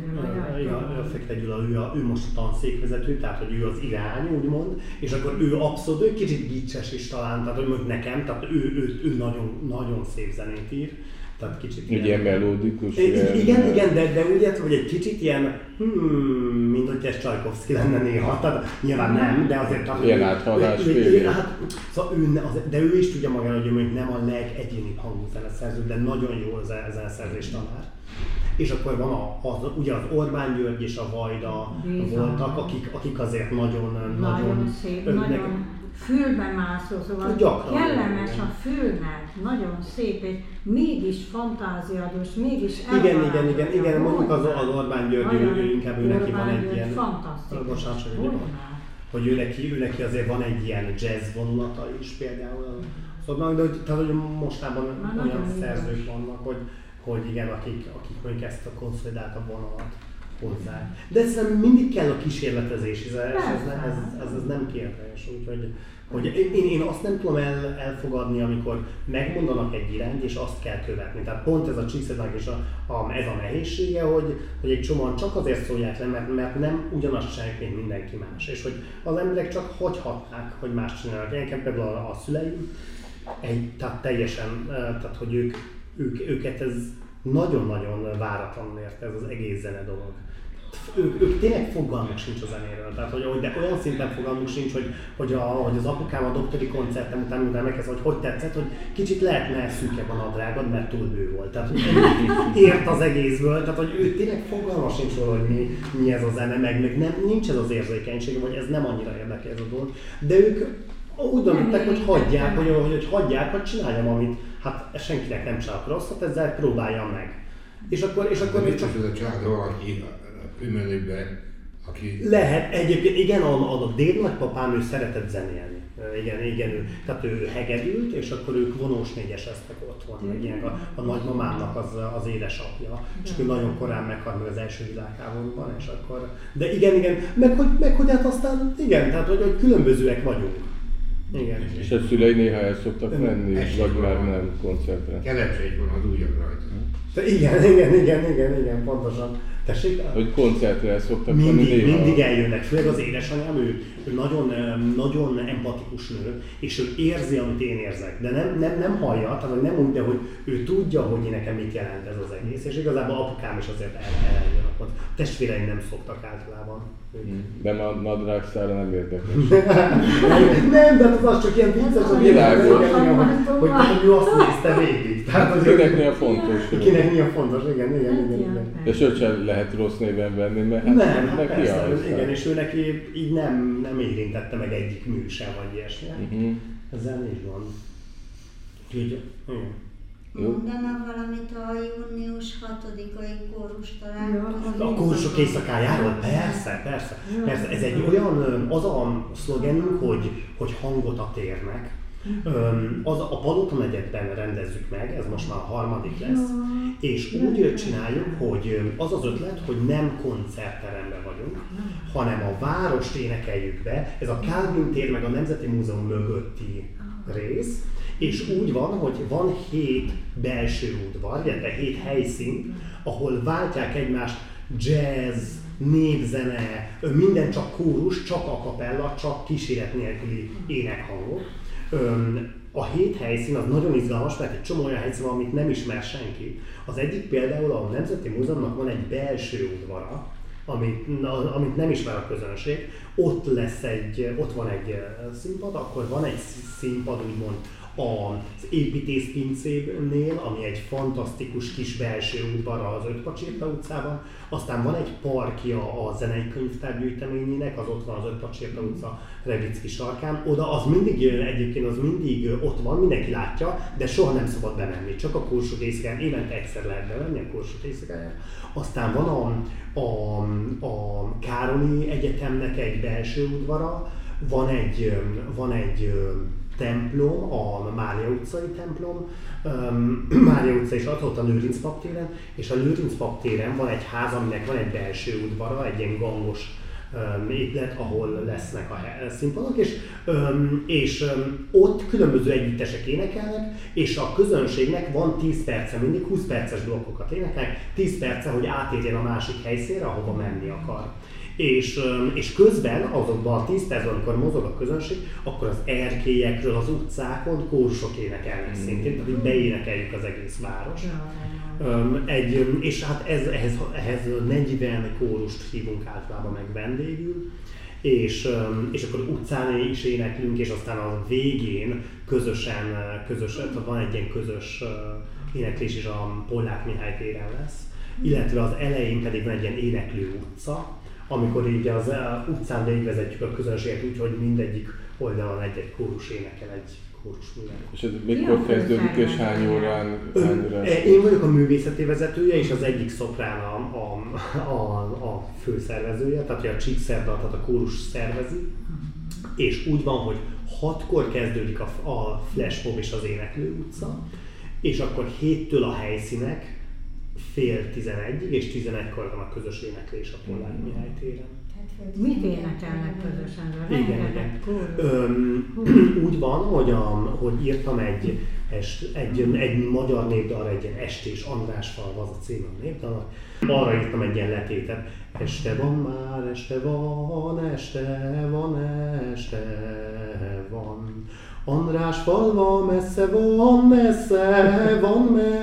a, a Fekete Gyula, ő, a, ő most a tanszékvezető, tehát hogy ő az irány, úgymond, és akkor ő abszolút, ő kicsit gicses is talán, tehát hogy mondjuk nekem, tehát ő, ő, ő nagyon, nagyon szép zenét ír. Tehát kicsit ilyen, ilyen melódikus. Igen, ilyen, igen, de, de úgy értem, hogy egy kicsit ilyen, hmm, mint hogy ez Csajkovszky lenne néha, tehát nyilván nem, de azért... Tehát, ilyen áthallás hát, szóval ő, az, de ő is tudja magára, hogy ő nem a legegyénibb hangú zeneszerző, de nagyon jó zeneszerzés tanár. És akkor van a, az, ugye az Orbán György és a Vajda voltak, akik, akik azért nagyon... Nagyon, nagyon szép, önnek, nagyon fülbe mászó, szóval gyakran, kellemes igen. a fülnek, nagyon szép, és mégis fantáziadós, mégis igen, igen, igen, igen, mondjuk az, az Orbán György, ő, ő inkább ő neki van egy ilyen... Fantasztikus. Bocsánat, hogy, hogy ő, neki, ő neki azért van egy ilyen jazz vonulata is például. Szóval, de hogy, tehát, hogy mostában már olyan szerzők vannak, hogy, hogy igen, akik, akik mondjuk ezt a konszolidáltabb vonalat hozzá. De szerintem mindig kell a kísérletezés, ez, ez, ez, ez, ez nem kérdés. Úgyhogy, hogy én, én azt nem tudom el, elfogadni, amikor megmondanak egy irányt, és azt kell követni. Tehát pont ez a Csíkszentmihalyinak is a, a, ez a nehézsége, hogy, hogy egy csomóan csak azért szólják le, mert, mert nem ugyanazt csinálják, mint mindenki más. És hogy az emberek csak hagyhatnák, hogy más csinálnak. Én például a, a szüleim, egy, tehát teljesen, tehát hogy ők, ők, őket ez nagyon-nagyon váratlanul érte ez az egész zene dolog. Ők, ők tényleg fogalmuk sincs a zenéről, tehát hogy, de olyan szinten fogalmuk sincs, hogy, hogy, a, hogy az apukám a doktori koncertem után miután megkezdte, hogy hogy tetszett, hogy kicsit lehetne szűkebb a nadrágod, mert túl bő volt. Tehát ért az egészből, tehát hogy ő tényleg fogalma sincs róla, hogy mi, mi ez a zene, meg, meg nem, nincs ez az érzékenység, vagy ez nem annyira érdekel ez a dolog. De ők úgy döntöttek, hogy hagyják, hogy, hogy, hogy hagyják, hogy csináljam, amit hát senkinek nem csinálok rosszat, ezzel próbáljam meg. És akkor, és akkor mit csak... ez a család valaki a főmenőben, aki... Lehet, egyébként igen, a, a dédnagypapám ő szeretett zenélni. Igen, igen, ő, tehát ő hegedült, és akkor ők vonós négyeseztek otthon, meg ilyen a, a nagymamámnak az, az édesapja, és ő nagyon korán meghalt meg az első világháborúban, és akkor... De igen, igen, meg hogy, meg hogy hát aztán, igen, tehát hogy, hogy különbözőek vagyunk. Igen. És a szülei néha el szoktak menni, vagy már nem koncertre? Kelepség van az ujjak rajta. De igen, igen, igen, igen, igen, pontosan. Tessék? Hogy koncertre el szoktak mindig, menni néha? Mindig eljönnek, főleg az édesanyám, ő, ő nagyon, nagyon empatikus nő, és ő érzi, amit én érzek, de nem, nem, nem hallja, tehát nem úgy, de hogy ő tudja, hogy nekem mit jelent ez az egész, és igazából apukám is azért el, eljön, akkor testvéreim nem szoktak általában. De a nadrágszára nem érdekes. Nem, de az csak ilyen vicces, hogy ő azt nézte végig. Kinek mi a fontos? Kinek mi a fontos, igen, igen, igen. igen. De sose lehet rossz néven venni, mert hát nem, hát neki persze, az. Igen, és ő neki így nem, nem érintette meg egyik mű sem, vagy ilyesmi. Uh-huh. Ezzel is van. Így, igen. Mondanak valamit a június hatodikai kórus találkozón? A kórusok éjszakájáról? Persze, persze. persze. Ez egy olyan, az a szlogenünk, hogy, hogy hangot a térnek. Az a Palota negyedben rendezzük meg, ez most már a harmadik lesz, és úgy csináljuk, hogy az az ötlet, hogy nem koncertteremben vagyunk, hanem a várost énekeljük be, ez a Kálvin tér meg a Nemzeti Múzeum mögötti rész, és úgy van, hogy van hét belső udvar, illetve hét helyszín, ahol váltják egymást jazz, népzene, minden csak kórus, csak a capella, csak kíséret nélküli énekhangok. A hét helyszín az nagyon izgalmas, mert egy csomó olyan helyszín van, amit nem ismer senki. Az egyik például a Nemzeti Múzeumnak van egy belső udvara, amit, amit nem ismer a közönség. Ott lesz egy, ott van egy színpad, akkor van egy színpad úgymond az építészpincénél, ami egy fantasztikus kis belső udvar az Ötpacsirta utcában. Aztán van egy parkja a zenei könyvtár gyűjteményének, az ott van az Ötpacsirta utca Revicki sarkán. Oda az mindig, egyébként az mindig ott van, mindenki látja, de soha nem szabad bemenni. Csak a Kórsut éjszakán, évente egyszer lehet bemenni a Kórsut éjszakáján. Aztán van a, a, a Károlyi Egyetemnek egy belső udvara, van egy, van egy templom, a Mária utcai templom, Mária utca is ott a Lőrinc pap téren, és a Lőrinc pap téren van egy ház, aminek van egy belső udvara, egy ilyen gangos épület, ahol lesznek a színpadok, és, és ott különböző együttesek énekelnek, és a közönségnek van tíz perce, mindig húsz perces blokkokat énekelnek, tíz perce, hogy átérjen a másik helyszínre, ahova menni akar. És, és közben azokban a tíz percben, amikor mozog a közönség, akkor az erkélyekről, az utcákon kórusok énekelnek szintén, tehát így beénekeljük az egész város. Egy, és hát ez, ehhez, ehhez negyven kórust hívunk általában meg vendégül, és, és akkor utcán is éneklünk, és aztán a végén közösen, közösen tehát van egy ilyen közös éneklés is a Pollák Mihály téren lesz, illetve az elején pedig van egy ilyen éneklő utca, amikor így az utcán végigvezetjük a közönséget úgy, hogy mindegyik oldalon egy-egy kórus énekel egy kórusművel. És ez mikor kezdődik és hány órán? Én vagyok a művészeti vezetője és az egyik szoprán a, a, a, a főszervezője, tehát a Csíkszerda, tehát a kórus szervezi. És úgy van, hogy hatkor kezdődik a, a flashmob és az éneklő utca, és akkor héttől a helyszínek, fél tizenegyig és tizenegykor van a közös éneklés a Pollák Mihály téren. Mit énekelnek közösen? Igen, igen. Öm, úgy van, hogy, a, hogy írtam egy, est, egy, egy magyar népdalra, egy ilyen Estés Andrásfalva, az a cím a népdalnak. Arra írtam egy ilyen letétet. Este van már, este van, este van, este van. Andrásfalva messze van, messze van,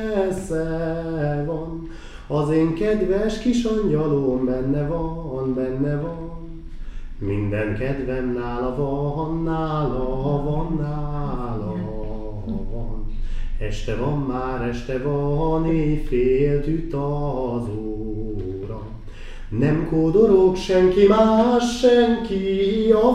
messze van. Az én kedves kis angyalom benne van, benne van. Minden kedvem nála van, nála van, nála van. Este van már, este van, éjfélt üt az óra. Nem kódorog senki más, senki a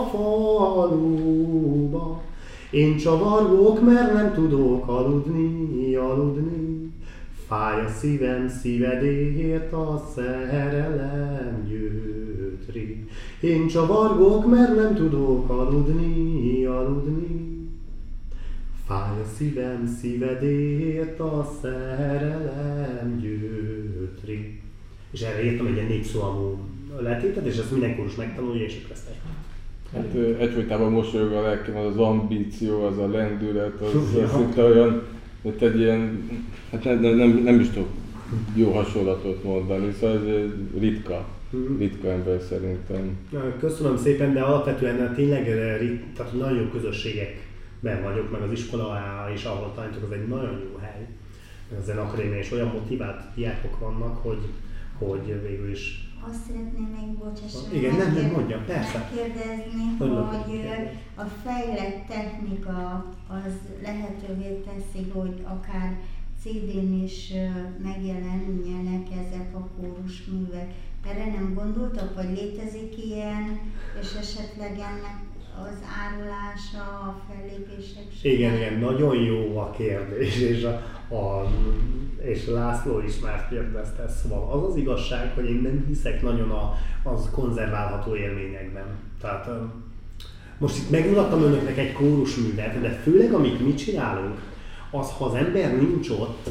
faluba. Én csavargok, mert nem tudok aludni, aludni. Fáj a szívem, szívedért a szerelem gyötri. Én csavargok, mert nem tudok aludni, aludni. Fáj a szívem, szívedért a szerelem gyötri. És erre írtam egy ilyen népszólamú letétet, és ezt minden kórus megtanulja, és akkor ezt egy. Hát egyfolytában mosolyog a lelkem, az ambíció, az a lendület, az, az szinte olyan, mint egy ilyen, hát nem, nem, nem is tudok jó hasonlatot mondani, szóval ez ritka, ritka ember szerintem. Köszönöm szépen, de alapvetően tényleg tehát nagyon jó közösségekben vagyok, meg az iskola is, ahol tanítok, az egy nagyon jó hely. A Zenakadémia, és olyan motivált diákok vannak, hogy, hogy végül is. Azt szeretném még, bocsásson, igen, nem, nem mondja, persze. megkérdezni, hogy a fejlett technika az lehetővé teszi, hogy akár cé dén is megjelenjenek ezek a kórusművek. Erre nem gondoltak, vagy létezik ilyen, és esetleg ennek az árulása, a fellépések? Igen, igen, nagyon jó a kérdés, és, a, a, és László is már kérdezte, szóval az az igazság, hogy én nem hiszek nagyon a, az konzerválható élményekben. Tehát Most itt megmutattam önöknek egy kórusművet, de főleg amit mi csinálunk, az, ha az ember nincs ott,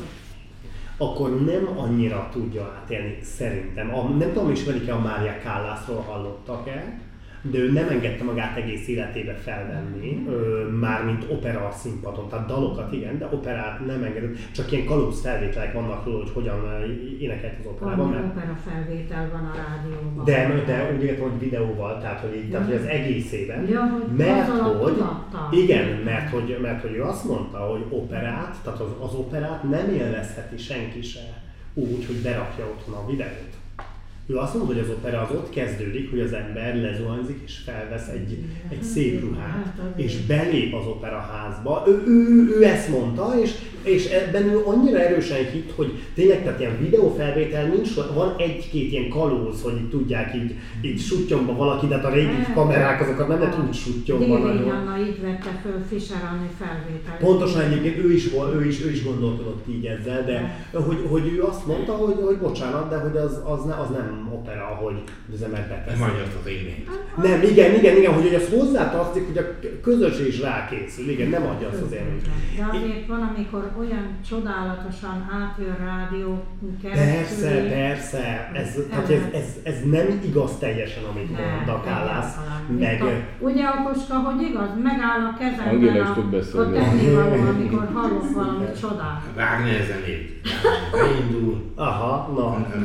akkor nem annyira tudja átélni, szerintem. A, nem tudom, ismerik-e a Mária Callasról, hallottak-e? De ő nem engedte magát egész életébe felvenni, mármint opera színpadon, tehát dalokat igen, de operát nem engedett, csak ilyen kalóz felvételek vannak róla, hogy hogyan énekelt az operában. Annyi opera felvétel van a rádióban. De, de úgy értem, hogy videóval, tehát hogy, így, tehát, hogy az egészében, ja, hogy mert hogy, tudatta. igen, mert hogy, mert hogy ő azt mondta, hogy operát, tehát az, az operát nem élvezheti senki se úgy, hogy berakja otthon a videót. Ő azt mondta, hogy az opera az ott kezdődik, hogy az ember lezuhanyzik és felvesz egy, egy szép ruhát, és belép az operaházba. Ő, ő, ő ezt mondta, és, és ebben ő annyira erősen hitt, hogy tényleg tehát ilyen videófelvétel nincs, van egy-két ilyen kalóz, hogy így tudják így, így suttyomba valaki, de a régi kamerák azokat nem lehet úgy suttyomba nagyon. Dévény Anna így vette föl Fischer Anni felvételt. Pontosan egyébként ő is, ő is, ő is gondolkodott így ezzel, de hogy, hogy ő azt mondta, hogy, hogy bocsánat, de hogy az, az, ne, az nem opera, hogy az ember betesz. Nem adja azt az élményt. Nem, igen, igen, igen, hogy, hogy az hozzátartozik, hogy a közönség is rákészül, igen, nem adja azt az élményt. De azért van, amikor olyan csodálatosan átjön rádió keresztül. Persze, persze, ez, tehát ez, ez, ez nem igaz teljesen, amit mond a Callas. Meg... Ugye Okoska, hogy igaz, megáll a kezemben Angéla is a, tud beszélni. a tennivaló, amikor hallok valami csodát. Vágni a zenét. Beindul. Aha, na.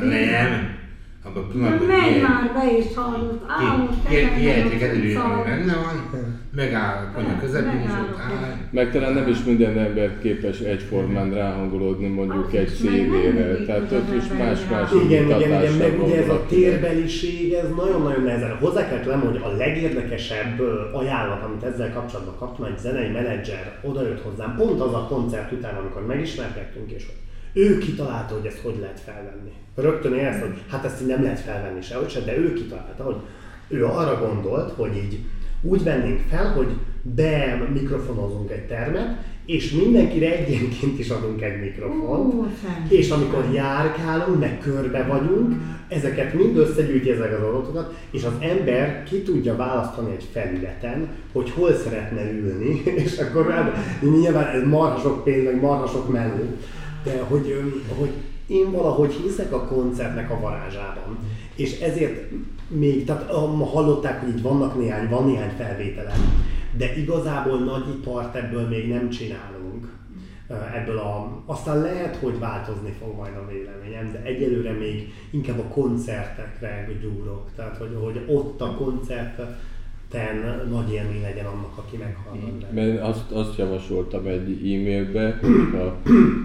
Nem. Abban a pillanatban menj már be és hallott, állott Kiejtik előre, ami benne van, megáll a konyha közepén, és ott áll. Meg talán nem is minden ember képes egyformán ráhangolódni mondjuk egy cé dére, tehát ott is más-más igen, igen, igen, mutatással meg ugye ez a vannak. térbeliség, ez nagyon-nagyon nehezen. Hozzá kell tennem, hogy a legérdekesebb ajánlat, amit ezzel kapcsolatban kaptam, egy zenei menedzser odajött hozzám, pont az a koncert után, amikor megismerkedtünk, és hogy ő kitalálta, hogy ezt hogy lehet felvenni. Rögtön érezte, hogy hát ezt így nem lehet felvenni sehogy se, de ő kitalálta, hogy ő arra gondolt, hogy így úgy vennénk fel, hogy be mikrofonozunk egy termet, és mindenkire egyenként is adunk egy mikrofont, Ó, és amikor járkálunk, meg körbe vagyunk, ezeket mind összegyűjti ezek az adatokat, és az ember ki tudja választani egy felületen, hogy hol szeretne ülni, és akkor nyilván ez marha sok pénz, meg marha sok meló, de hogy, hogy én valahogy hiszek a koncertnek a varázsában, és ezért még, tehát hallották, hogy így vannak néhány, van néhány felvételem, de igazából nagy ipart ebből még nem csinálunk. Ebből a, aztán lehet, hogy változni fog majd a véleményem, de egyelőre még inkább a koncertekre gyúrok, tehát hogy, hogy ott a koncerten nagy élmény legyen annak, aki meghallgat. Mert azt, azt javasoltam egy e-mailbe, ha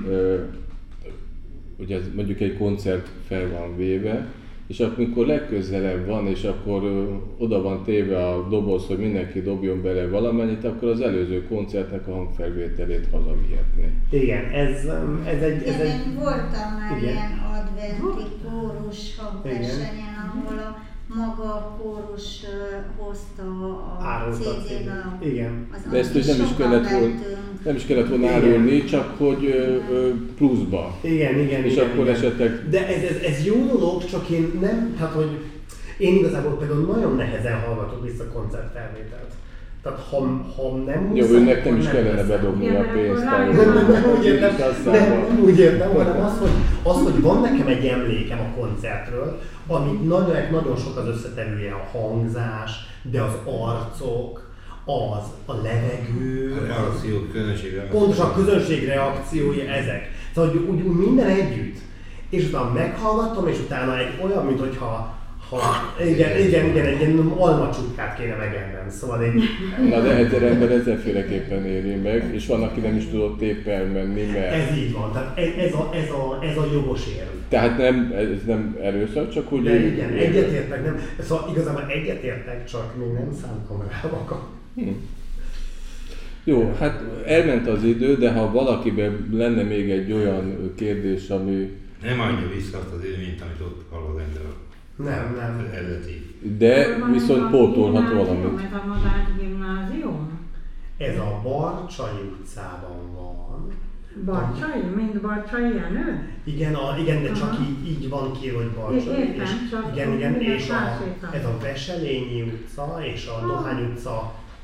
ugye mondjuk egy koncert fel van véve, és amikor legközelebb van, és akkor ö, oda van téve a doboz, hogy mindenki dobjon bele valamennyit, akkor az előző koncertnek a hangfelvételét hazavihetné. Igen, ez, ez egy... Ez igen, egy... én voltam már igen. ilyen adventi kórus hangversenyen, ahol a maga a kórus uh, hozta a cé dén a... Igen. De ezt úgy nem is kellett volna, nem is kellett volna árulni, csak hogy ö, ö, pluszba. Igen, igen, és igen, akkor igen. esetleg... De ez, ez, ez jó dolog, csak én nem, tehát hogy én igazából például nagyon nehezen hallgatok vissza koncertfelvételt. Tehát ha, ha nem jó, muszáj, őnek nem is nem kellene veszem. bedobni Igen, a mert pénzt. akkor Nem, nem, úgy értem, nem, nem úgy értem, hanem nem. az, hogy, az, hogy van nekem egy emlékem a koncertről, amit nagyon, nagyon sok az összetevője, a hangzás, de az arcok, az, a levegő, A reakció, közönség reakció. pontosan a közönség reakciói ezek. Szóval úgy, úgy, úgy minden együtt. És utána meghallgattam, és utána egy olyan, mint hogyha ha, igen, igen, igen, egy ilyen almacsukkát kéne megennem, szóval egy... Na de ezer ember ezerféleképpen éri meg, és van, aki nem is tudott épp elmenni, mert... Ez így van, tehát ez, ez, a, ez, a, ez a jogos érv. Tehát nem, ez nem erőszak, csak úgy... De igen, egyetértek, nem, szóval igazából egyetértek, csak még nem szántam rá magam. Hm. Jó, hát elment az idő, de ha valakiben lenne még egy olyan kérdés, ami... Nem adja vissza azt az élményt, amit ott hall az ember. Nem, nem. Az eredeti. De viszont pótolhat valamit. Ez a Madács gimnázium? Ez a Barcsai utcában van. Barcsai? Mind Barcsai Jenő? Igen, a, igen, de csak Aha. így, így van ki, hogy Barcsai. Értem, és, csak igen, igen, minden és a, másképpen. ez a Veselényi utca és a Dohány utca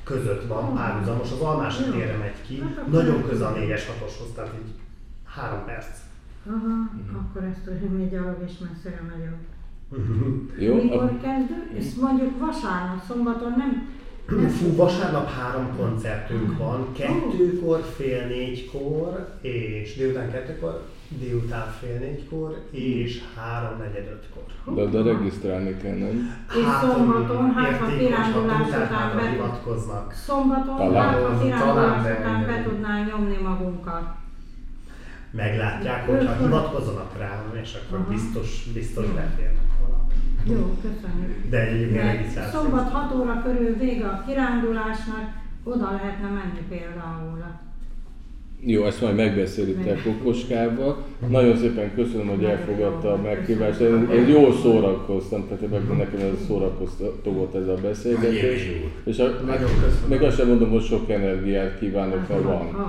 között van párhuzamos, az Almási térre megy ki, nagyon közel a négyes hatoshoz, tehát így három perc. Aha, akkor ezt tudjuk, még gyalog és messzire megyünk. Jó, Mikor a... kezdő? Ezt mondjuk vasárnap, szombaton nem? nem Fú, vasárnap három koncertünk van, kettőkor, fél négykor, és délután kettőkor, délután fél négykor, és három negyed ötkor. De, de regisztrálni kell, nem? És szombaton, hát ha kirándulás után be hivatkoznak. Szombaton, hát ha kirándulás után be tudnánk nyomni magunkat. Meglátják, hogyha hivatkozzanak rám, és akkor Aha. biztos, biztos beférnek valami. Jó, köszönjük. De egyébként regisztráció. Szombat hat óra körül vége a kirándulásnak, oda lehetne menni például. Jó, ezt majd megbeszélitek Kokoskával. Nagyon szépen köszönöm, hogy elfogadta a meghívást. Én, én jól szórakoztam, tehát nekem ez szórakoztató volt ez a beszélgetés. És a, meg, meg azt sem mondom, hogy sok energiát kívánok, mert van.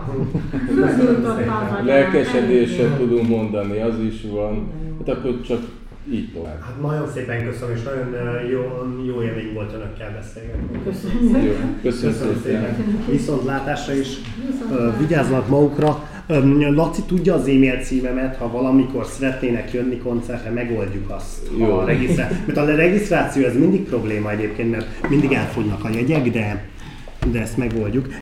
Lelkesedéssel tudunk mondani, az is van. Hát akkor csak így tovább. Hát nagyon szépen köszönöm, és nagyon jó, jó élmény volt önökkel beszélgetni. Köszönjük. Jó, köszönöm, köszönöm szépen. szépen. Viszontlátásra is. Uh, vigyázzanak magukra. Um, Laci tudja az e-mail címemet, ha valamikor szeretnének jönni koncertre, megoldjuk azt. Jó. A regisztrá... Mert a regisztráció ez mindig probléma egyébként, mert mindig elfogynak a jegyek, de, de ezt megoldjuk.